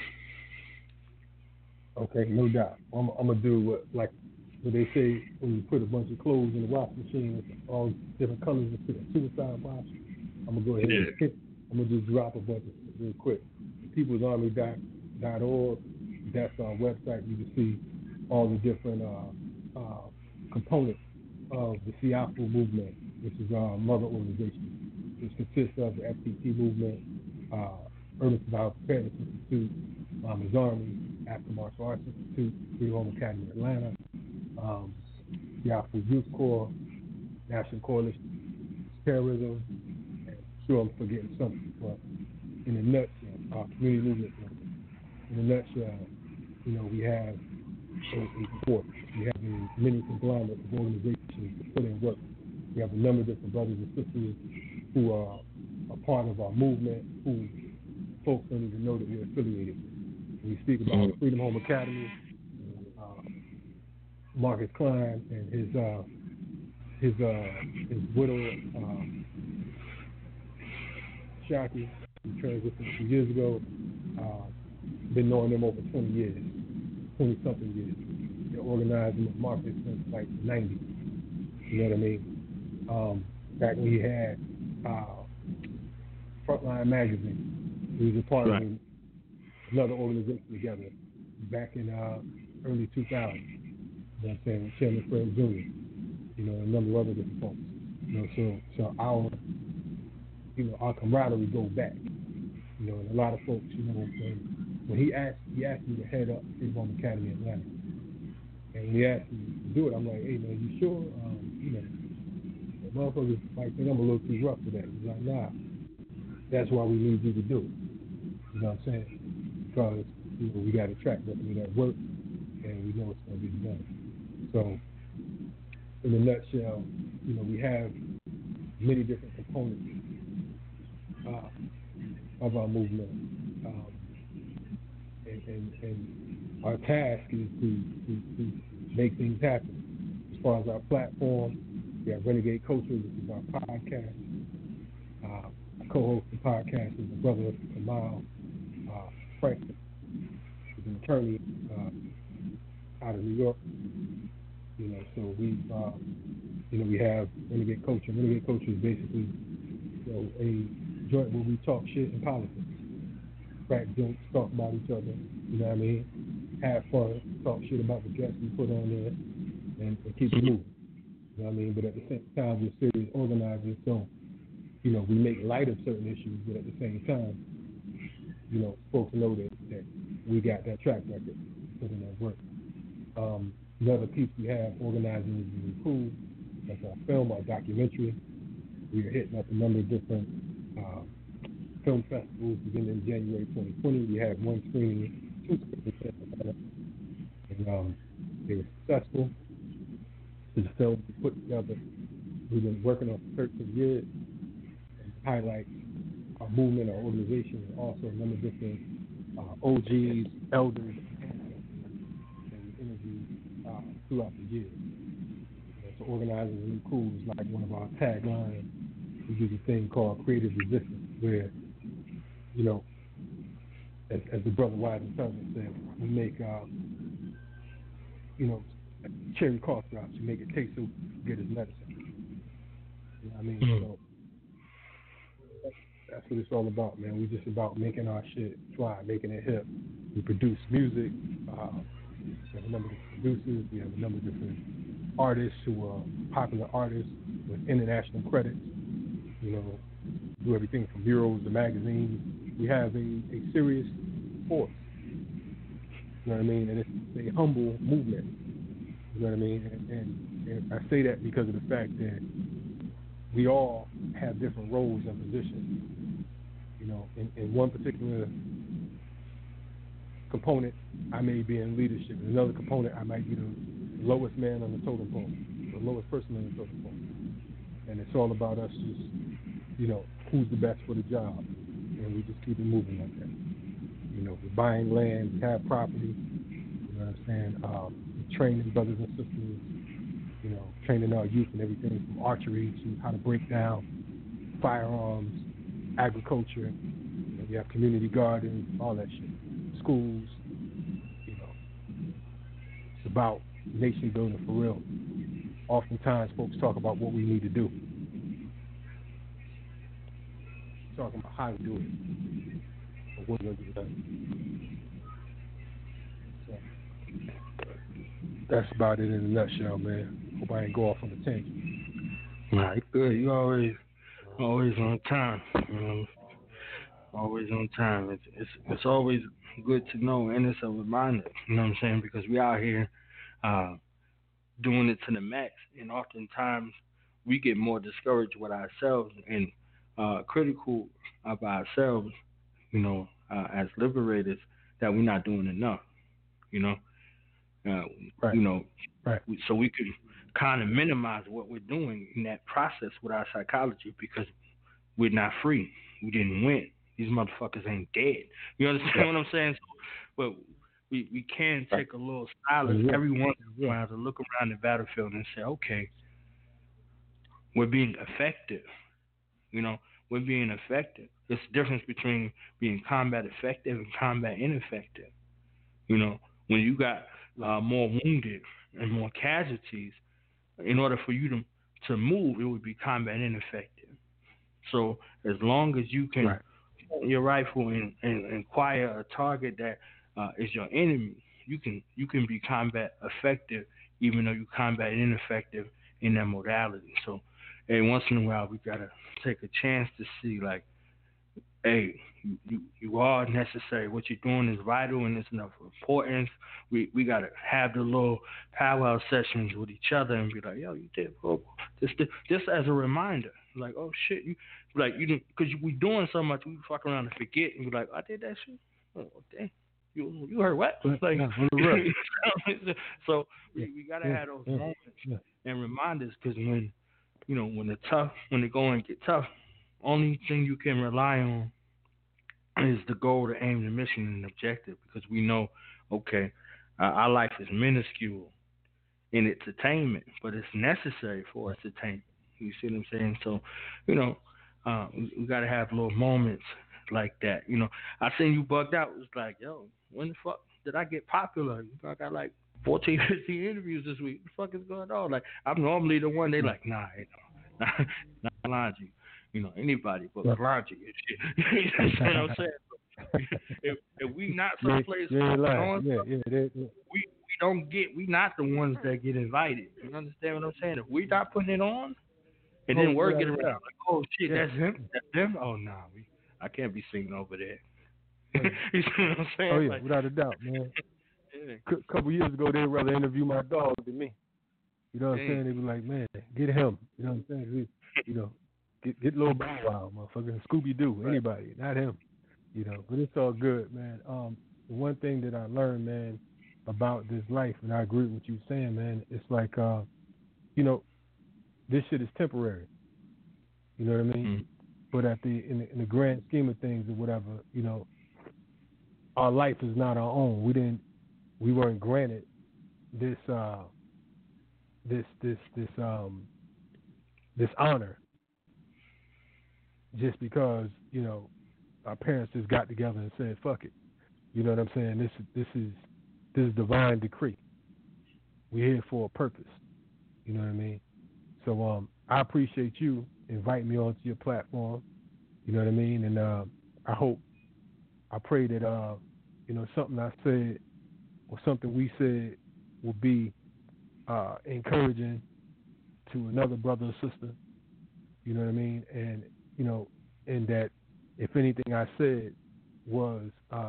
Okay, no doubt. I'm going to do what they say when you put a bunch of clothes in the washing machine with all different colors and put a suicide wash. I'm going to go ahead and I'm going to just drop a bunch of real quick. peoplesarmy.org, that's our website. You can see all the different components of the SIAFU movement, which is our mother organization, which consists of the FTT movement, Urban Survival Preparedness Institute, His Army, African Martial Arts Institute, Freedom Home Academy Atlanta, SIAFU Youth Corps, National Coalition Terrorism, and I'm sure I'm forgetting something, but in a nutshell, our community movement. In a nutshell, you know, we have a support. We have a many conglomerate of organizations that put in work. We have a number of different brothers and sisters who are a part of our movement, who folks don't even know that we're affiliated with. We speak about Freedom Home Academy, Marcus Klein and his widow, Shaki, who transitioned a few years ago. Been knowing them over 20 years, 20-something years. They're organizing with Marcus since like the 90s. You know what I mean? Back when he had Frontline Magazine, he was a part of another organization together back in early 2000s. You know what I'm saying? With Chairman Fred Jr., you know, and a number of other different folks. You know, so our camaraderie goes back. You know, and a lot of folks, you know, when he asked me to head up Freedom Home Academy in Atlanta. And when he asked me to do it, I'm like, hey man, you sure? You know, the motherfuckers might think I'm a little too rough for that. He's like, nah, that's why we need you to do it. You know what I'm saying? Because, you know, we got a track record of that work and we know it's going to be done. So, in a nutshell, you know, we have many different components of our movement. And our task is to make things happen. As far as our platform, we have Renegade Culture, which is our podcast. I co-host the podcast with my brother Kamal Franklin. is an attorney out of New York. So we have Renegade Culture. Renegade Culture is basically a joint where we talk shit in politics, crack jokes, talk about each other. You know what I mean? Have fun, talk shit about the dress we put on there, and keep it moving. You know what I mean? But at the same time, we're serious organizers, so we make light of certain issues, but at the same time, folks know that we got that track record, put in that work. Another piece we have organizing is really cool. That's our film, our documentary. We are hitting up a number of different film festivals beginning in January 2020. We had one screening, two screenings, and they were successful. The film we put together, we've been working on for 13 years, and highlights our movement, our organization, and also a number of different OGs, elders, and we interviewed throughout the years. So organizing is really cool. It's like one of our taglines. We do this thing called creative resistance, where, as the brother Wiseman Sutherland said, we make, cherry cough drops. You make it taste so good as medicine. You know what I mean? Mm-hmm. So that's what it's all about, man. We just about making our shit fly, making it hip. We produce music. We have a number of producers. We have a number of different artists who are popular artists with international credits. Do everything from murals to magazines. We have a serious force. You know what I mean? And it's a humble movement. You know what I mean? And I say that because of the fact that we all have different roles and positions. In one particular component, I may be in leadership. In another component, I might be the lowest man on the totem pole, the lowest person on the totem pole. And it's all about us just, who's the best for the job. And we just keep it moving like that. We're buying land, we have property, you know what I'm saying? We're training brothers and sisters, training our youth and everything from archery to how to break down firearms, agriculture. We have community gardens, all that shit. Schools, it's about nation building for real. Oftentimes, folks talk about what we need to do. Talking about how to do it. But we're going to do that. So, that's about it in a nutshell, man. Hope I ain't go off on a tangent. Nah, you good. You always on time. Always on time. It's always good to know, and it's a reminder. You know what I'm saying? Because we out here doing it to the max, and oftentimes we get more discouraged with ourselves and critical of ourselves. As liberators, that we're not doing enough. Right. Right. So we can kind of minimize what we're doing in that process with our psychology because we're not free. We didn't win. These motherfuckers ain't dead. You understand what I'm saying? So, but we can take a little silence every once in a while to look around the battlefield and say, okay, we're being effective. We're being effective. There's a difference between being combat effective and combat ineffective. When you got more wounded and more casualties, in order for you to move, it would be combat ineffective. So as long as you can point your rifle and acquire a target that is your enemy, you can be combat effective, even though you're combat ineffective in that modality. So every once in a while, we gotta take a chance to see, like, hey, you are necessary. What you're doing is vital and it's enough importance. We gotta have the little powwow sessions with each other and be like, yo, you did, bro. Just as a reminder, like, oh shit, you didn't, because we doing so much, we fuck around and forget and be like, I did that shit. Oh damn, you heard what? Like, so we gotta have those moments and reminders, because when the going get tough, only thing you can rely on is the goal, the aim, the mission, and the objective, because we know, okay, our life is minuscule in its attainment, but it's necessary for its attainment. You see what I'm saying? So, we got to have little moments like that. I seen you bugged out. It was like, yo, when the fuck did I get popular? I got like 14, 15 interviews this week. What the fuck is going on? Like, I'm normally the one they like, nah, not Kalonji. Anybody but Kalonji and shit. You know what I'm saying? If we not someplace we don't get, we not the ones that get invited. You understand what I'm saying? If we not putting it on, and then word get around like, oh shit, that's them. Oh nah, I can't be singing over there. You see what I'm saying? Oh yeah, without a doubt, man. A couple years ago, they'd rather interview my dog than me. You know what I'm saying? They be like, man, get him. You know what I'm saying? Get little Bow Wow, motherfucker, Scooby Doo, anybody, not him. But it's all good, man. The one thing that I learned, man, about this life, and I agree with what you're saying, man, it's like, this shit is temporary. You know what I mean? Mm-hmm. But in the grand scheme of things or whatever, our life is not our own. We weren't granted this honor just because, our parents just got together and said, fuck it. You know what I'm saying? This is divine decree. We're here for a purpose. You know what I mean? So I appreciate you inviting me onto your platform. You know what I mean? And I pray that something I said or something we said will be encouraging to another brother or sister. You know what I mean? And and that if anything I said was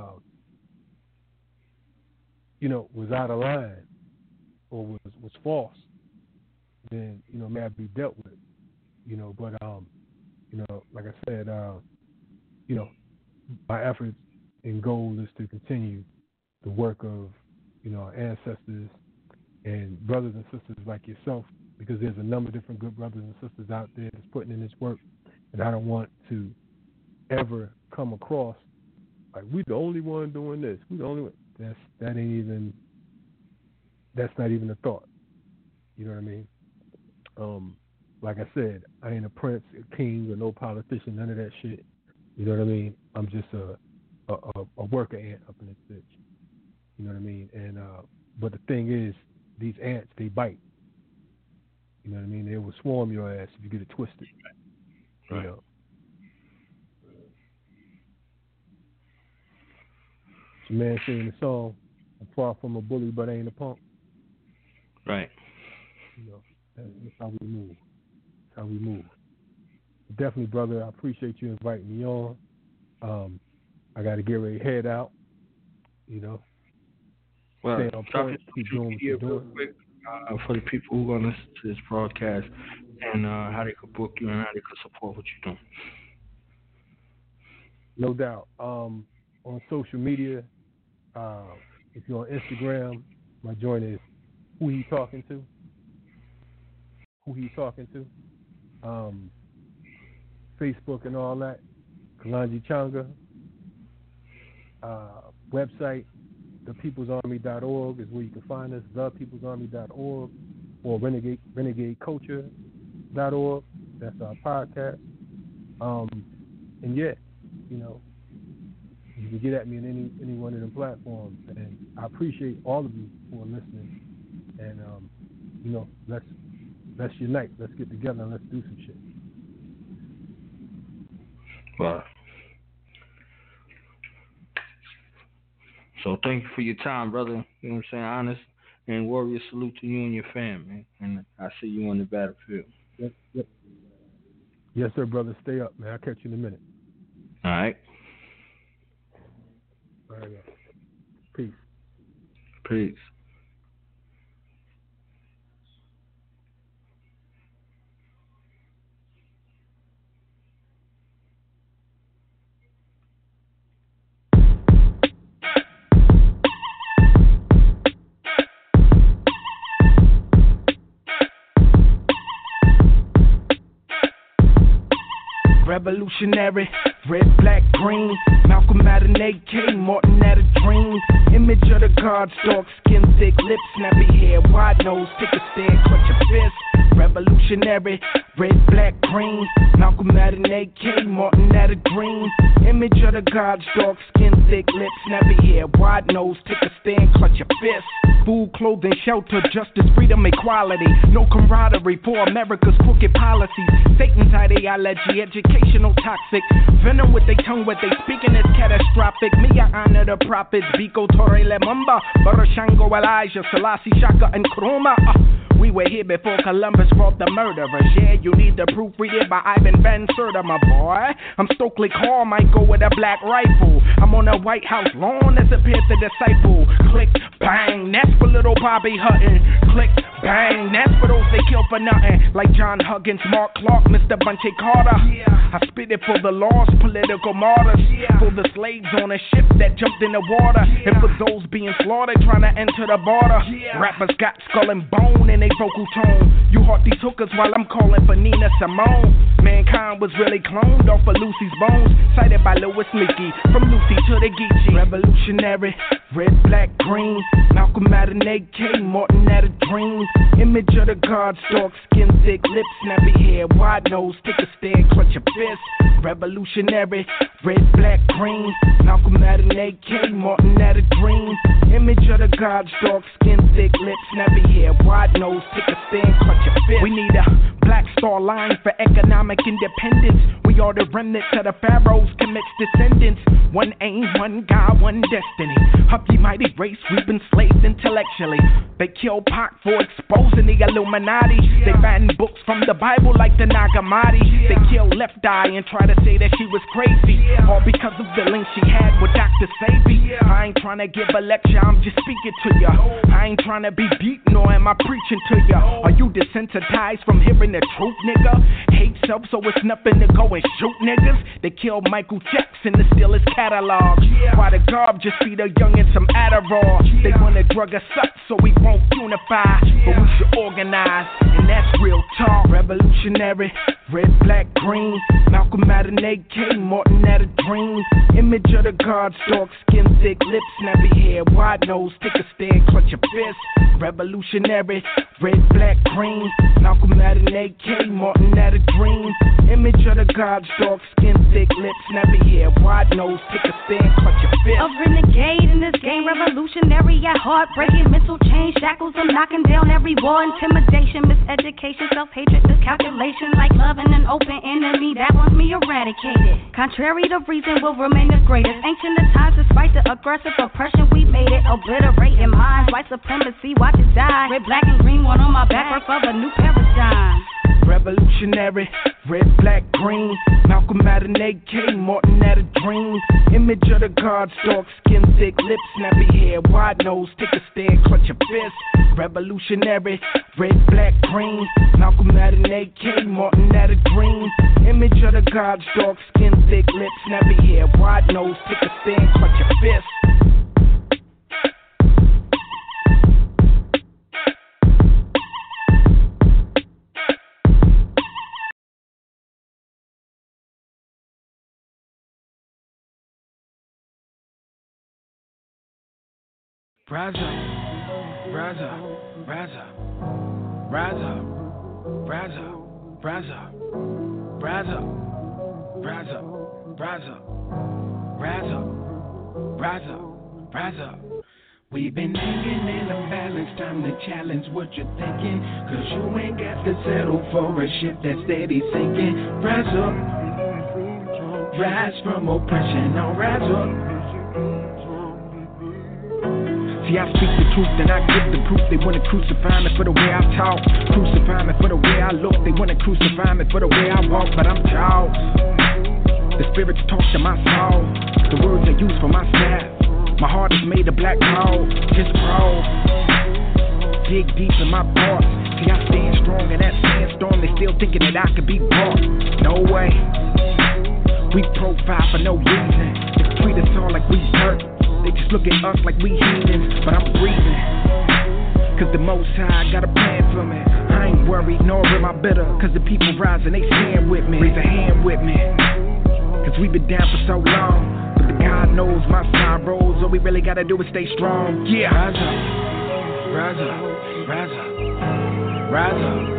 was out of line or was false, then may I be dealt with. But like I said, my efforts and goal is to continue the work of our ancestors and brothers and sisters like yourself, because there's a number of different good brothers and sisters out there that's putting in this work, and I don't want to ever come across like we the only one doing this. We the only one. That's not even a thought. You know what I mean? Like I said, I ain't a prince, a king, or no politician, none of that shit. You know what I mean? I'm just a worker ant up in this bitch. You know what I mean? And but the thing is, these ants, they bite. You know what I mean? They will swarm your ass if you get it twisted. Right. It's a man singing the song, I'm far from a bully, but I ain't a punk. Right. That's how we move. That's how we move. Definitely, brother, I appreciate you inviting me on. I got to get ready to head out. Well, stay on point, keep doing what you're doing. Quick, for the people who are going to listen to this broadcast and how they could book you and how they could support what you're doing. No doubt. On social media, if you're on Instagram, my joint is Who He Talking To. Who He Talking To. Facebook and all that, Kalonji Changa. Website, thepeoplesarmy.org is where you can find us, thepeoplesarmy.org, or renegadeculture.org. That's our podcast. And yeah, you can get at me in any one of them platforms. And I appreciate all of you who are listening. And let's unite. Let's get together and let's do some shit. Wow. So thank you for your time, brother. You know what I'm saying? Honest and warrior salute to you and your fam, man. And I see you on the battlefield. Yep. Yes, sir, brother. Stay up, man. I'll catch you in a minute. All right. All right. Peace. Peace. Revolutionary, red, black, green. Malcolm at an AK, Martin at a dream. Image of the god stalk, skin thick, lips, snappy hair, wide nose, take a stand, clutch your fist. Revolutionary, red, black, green. Malcolm at an AK, Martin at a green. Image of the gods, dark skin, thick lips, nappy hair, wide nose. Take a stand, clutch your fist. Food, clothing, shelter, justice, freedom, equality. No camaraderie for America's crooked policies. Satan's ideology, educational toxic. Venom with their tongue, what they speaking is catastrophic. Me, I honor the prophets. Biko, Torre, Lemumba, Barashango, Elijah, Selassie, Shaka, and Kuruma. We were here before Columbus brought the murderers. Yeah, you need to proofread it by Ivan Van Serta, my boy. I'm Stokely Carmichael with a black rifle. I'm on the White House lawn as a Panther disciple. Click, bang, that's for little Bobby Hutton. Click, bang, that's for those they kill for nothing. Like John Huggins, Mark Clark, Mr. Bunche Carter. I spit it for the lost political martyrs. For the slaves on a ship that jumped in the water. And for those being slaughtered trying to enter the border. Rappers got skull and bone in they vocal tone. You heart these hookers while I'm calling for Nina Simone. Mankind was really cloned off of Lucy's bones. Cited by Louis Leakey. From Lucy to the Geechee. Revolutionary, red, black, green. Malcolm at an AK, Martin at a dream. Image of the gods, dark skin, thick lips, snappy hair, wide nose. Take a stand, clutch your fist. Revolutionary, red, black, green. Malcolm at an AK, Martin at a dream. Image of the gods, dark skin, thick lips, snappy hair, wide nose. Take a stand, clutch your fist. We need a black star line for economic independence. We are the remnants of the pharaohs, commits descendants. One aim, one God, one destiny. Up ye mighty race, we've been slaves intellectually. They kill Pac for exposing the Illuminati. They ban books from the Bible like the Nag Hammadi. They kill Left Eye and try to say that she was crazy. All because of the link she had with Dr. Sabi. I ain't trying to give a lecture, I'm just speaking to ya. I ain't trying to be deep, nor am I preaching to ya. Are you desensitized from hearing the truth, nigga? Hate self, so it's nothing to go and shoot niggas. They killed Michael Jackson to steal his catalog. Why the garb just feed a youngin' some Adderall? They wanna drug us up so we won't unify, but we should organize, and that's real talk. Revolutionary, red, black, green. Malcolm at an AK, Martin at a dream. Image of the gods, dark skin, thick lips, snappy hair, wide nose. Take a stand, clutch your fist. Revolutionary, red, black, green. Malcolm at an AK, Martin at a dream. Image of the gods, dark skin, thick lips, snappy hair, wide nose. Take a stand, clutch your fist. A renegade in this game, revolutionary at heart, breaking mental chains, shackles, I'm knocking down every wall. Intimidation, miseducation, self-hatred, miscalculation, like loving an open enemy that wants me eradicated. Contrary to reason will remain the greatest. Ancient of times, despite the aggressive oppression, we made it, obliterating minds. White supremacy, watch it die. Red, black, and green, one on my back, birth of a new paradigm. Revolutionary, red, black, green. Malcolm at an AK, Martin at a dream. Image of the gods, dark skin, thick lips, snappy hair, wide nose. Take a stand, clutch your fist. Revolutionary, red, black, green. Malcolm at an AK, Martin at a dream. Image of the gods, dark skin, thick lips, snappy hair, wide nose. Take a stand, clutch your fist. Rise up, rise up, rise up, rise up, rise up, rise up, rise up, rise up, rise up, rise up, rise up, rise up. We've been hanging in a balance, time to challenge what you're thinking. Cause you ain't got to settle for a ship that's steady sinking. Rise up, rise from oppression, now rise up. See, I speak the truth and I give the proof. They wanna crucify me for the way I talk, crucify me for the way I look. They wanna crucify me for the way I walk, but I'm tall. The spirits talk to my soul. The words I use for my staff. My heart is made of black gold, just roll. Dig deep in my thoughts. See, I stand strong in that sandstorm. They still thinking that I could be bought. No way. We profile for no reason. They treat us all like we dirt. They just look at us like we heathens, but I'm breathing. Cause the Most High got a plan for me. I ain't worried, nor am I bitter. Cause the people rising, they stand with me. Raise a hand with me. Cause we been down for so long. But the God knows my sorrows. All we really gotta do is stay strong. Yeah. Rise up, rise up, rise up, rise up,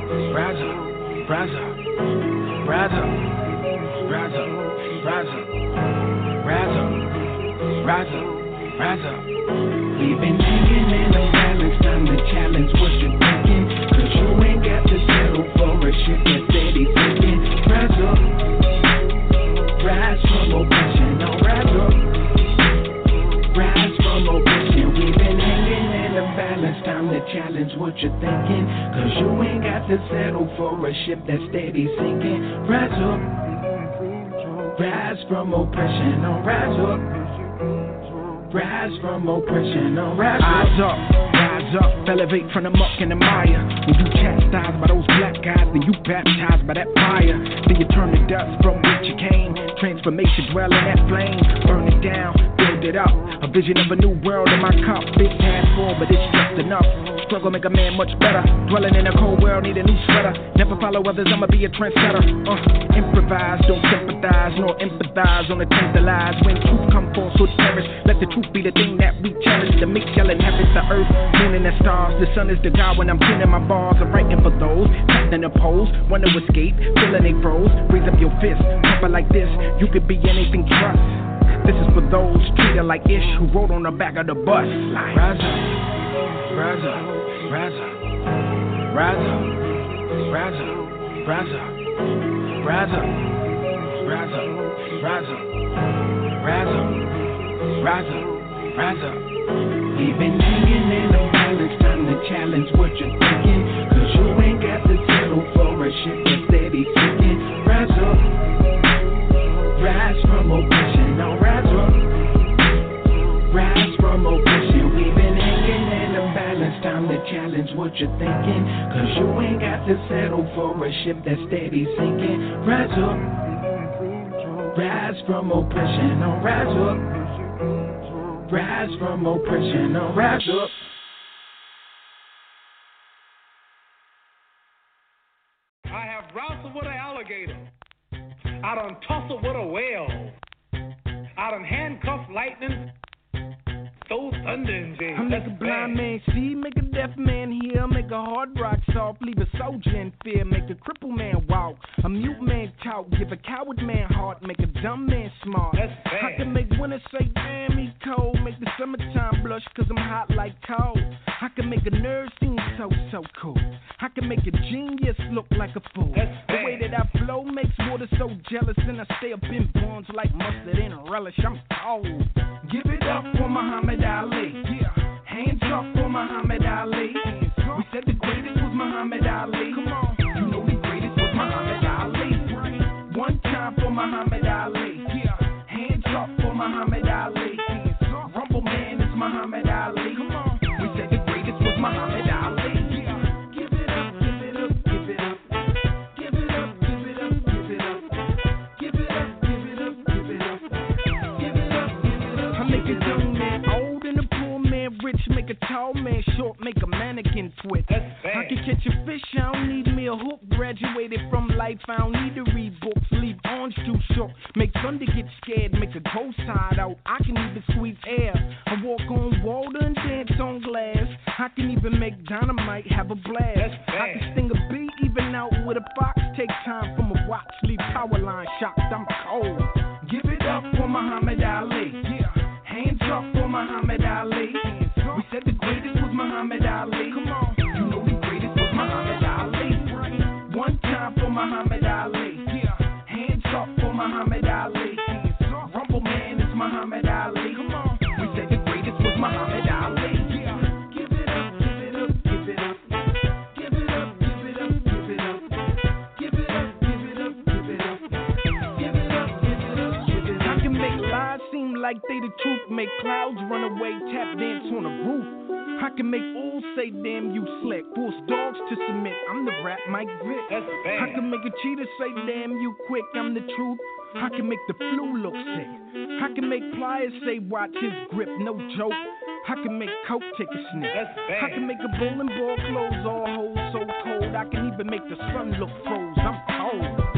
rise up, rise up, rise up, rise up, rise up, rise up, rise up, rise up. We've been hanging in the balance, time to challenge what you're thinking. Cause you ain't got to settle for a shit that's steady sinking. Rise up, rise from oppression, no rise up. Rise from oppression, we've been hanging in the balance, time to challenge what you're thinking. Cause you ain't got to settle for a ship that's steady sinking. Rise up, rise from oppression, no rise up. Rise from oppression, no rise up. Rise up, elevate from the muck and the mire. When you chastised by those black guys, then you baptized by that fire. Then you turn to dust from which you came. Transformation dwell in that flame. Burn it down, build it up. A vision of a new world in my cup. Big task full, but it's just enough. Struggle make a man much better. Dwelling in a cold world, need a new sweater. Never follow others, I'ma be a trendsetter. Improvise, don't sympathize, nor empathize on the tender lies. When truth come forth, so perish. Let the truth be the thing that we cherish. The mix shall inherit the earth, moon and the stars. The sun is the God when I'm pinning my bars. I'm writing for those, tapping the poles. Want to escape, feeling they froze. Raise up your fist, pop it like this. You could be anything, trust. This is for those treated like Ish who rode on the back of the bus. Like, rise up, rise up, rise up, rise up, rise up, rise up, rise up, rise up, rise up, rise up, rise up, rise up. We've been hanging in the balance, time to challenge what you're thinking. Cause you ain't got to settle for a shit that's steady sinking. Rise up, rise from oppression, no rise up. Rise from oppression, we've been hanging in the balance, time to challenge what you're thinking. Cause you ain't got to settle for a ship that's steady sinking. Rise up, rise from oppression, no rise up. Rise from oppression, no rise up. I have wrestled with an alligator. I done tussled with a whale. I done handcuffed lightning. Throw thunder in jail. I make a blind man see, make a deaf man hear, make a hard rock soft, leave a soldier in fear, make a crippled man walk, a mute man talk, give a coward man heart, make a dumb man smart. I can make winter say damn he's cold, make the summertime blush cause I'm hot like cold. I can make a nerd seem so cool. I can make a genius look like a fool. The way that I flow makes water so jealous, and I stay up in bonds like mustard and relish. I'm cold. Give it up for Muhammad Ali. Yeah. Hands up for Muhammad Ali. We said the greatest was Muhammad Ali. Come on. You know the greatest was Muhammad Ali. One time for Muhammad Ali. Yeah. Hands up for Muhammad Ali. Rumble man is Muhammad Ali. Come on. We said the greatest was Muhammad Ali. Yeah. Give it up, give it up, give it up. Give it up, give it up, give it up. Give it up, give it up, give it up. Give it up, give it up. I make a young man old and a poor man rich, make a tall man short, make a mannequin twitch. I can catch a fish, I don't need me a hook. Graduated from life, I don't need to read books. Leave orange juice short, make thunder get scared, make a ghost hide out. I can even squeeze air. I walk on water and dance on glass. I can even make dynamite have a blast. I can sting a bee even out with a fox. Take time from a watch, leave power line shocked. I'm cold. Give it up for Muhammad Ali. Yeah. Hands up for Muhammad Ali. We said the greatest was Muhammad Ali. Come on. You know the greatest was Muhammad Ali. One time for Muhammad Ali. Yeah. Hands up for Muhammad Ali. Rumble man is Muhammad Ali. Come on. We said the greatest was Muhammad Ali. Yeah. Give it up, give it up, give it up. Give it up, give it up, give it up. Give it up, give it up, give it up. Give it up, give it up, give it up. I can make lies seem like they the truth, make clouds run away, tap dance on the roof. I can make fools say damn you slick, force dogs to submit, I'm the rap Mike Vick. I can make a cheater say damn you quick, I'm the truth. I can make the flu look sick. I can make pliers say watch his grip, no joke. I can make coke take a sniff. I can make a bowling ball close all holes so cold. I can even make the sun look froze, I'm cold.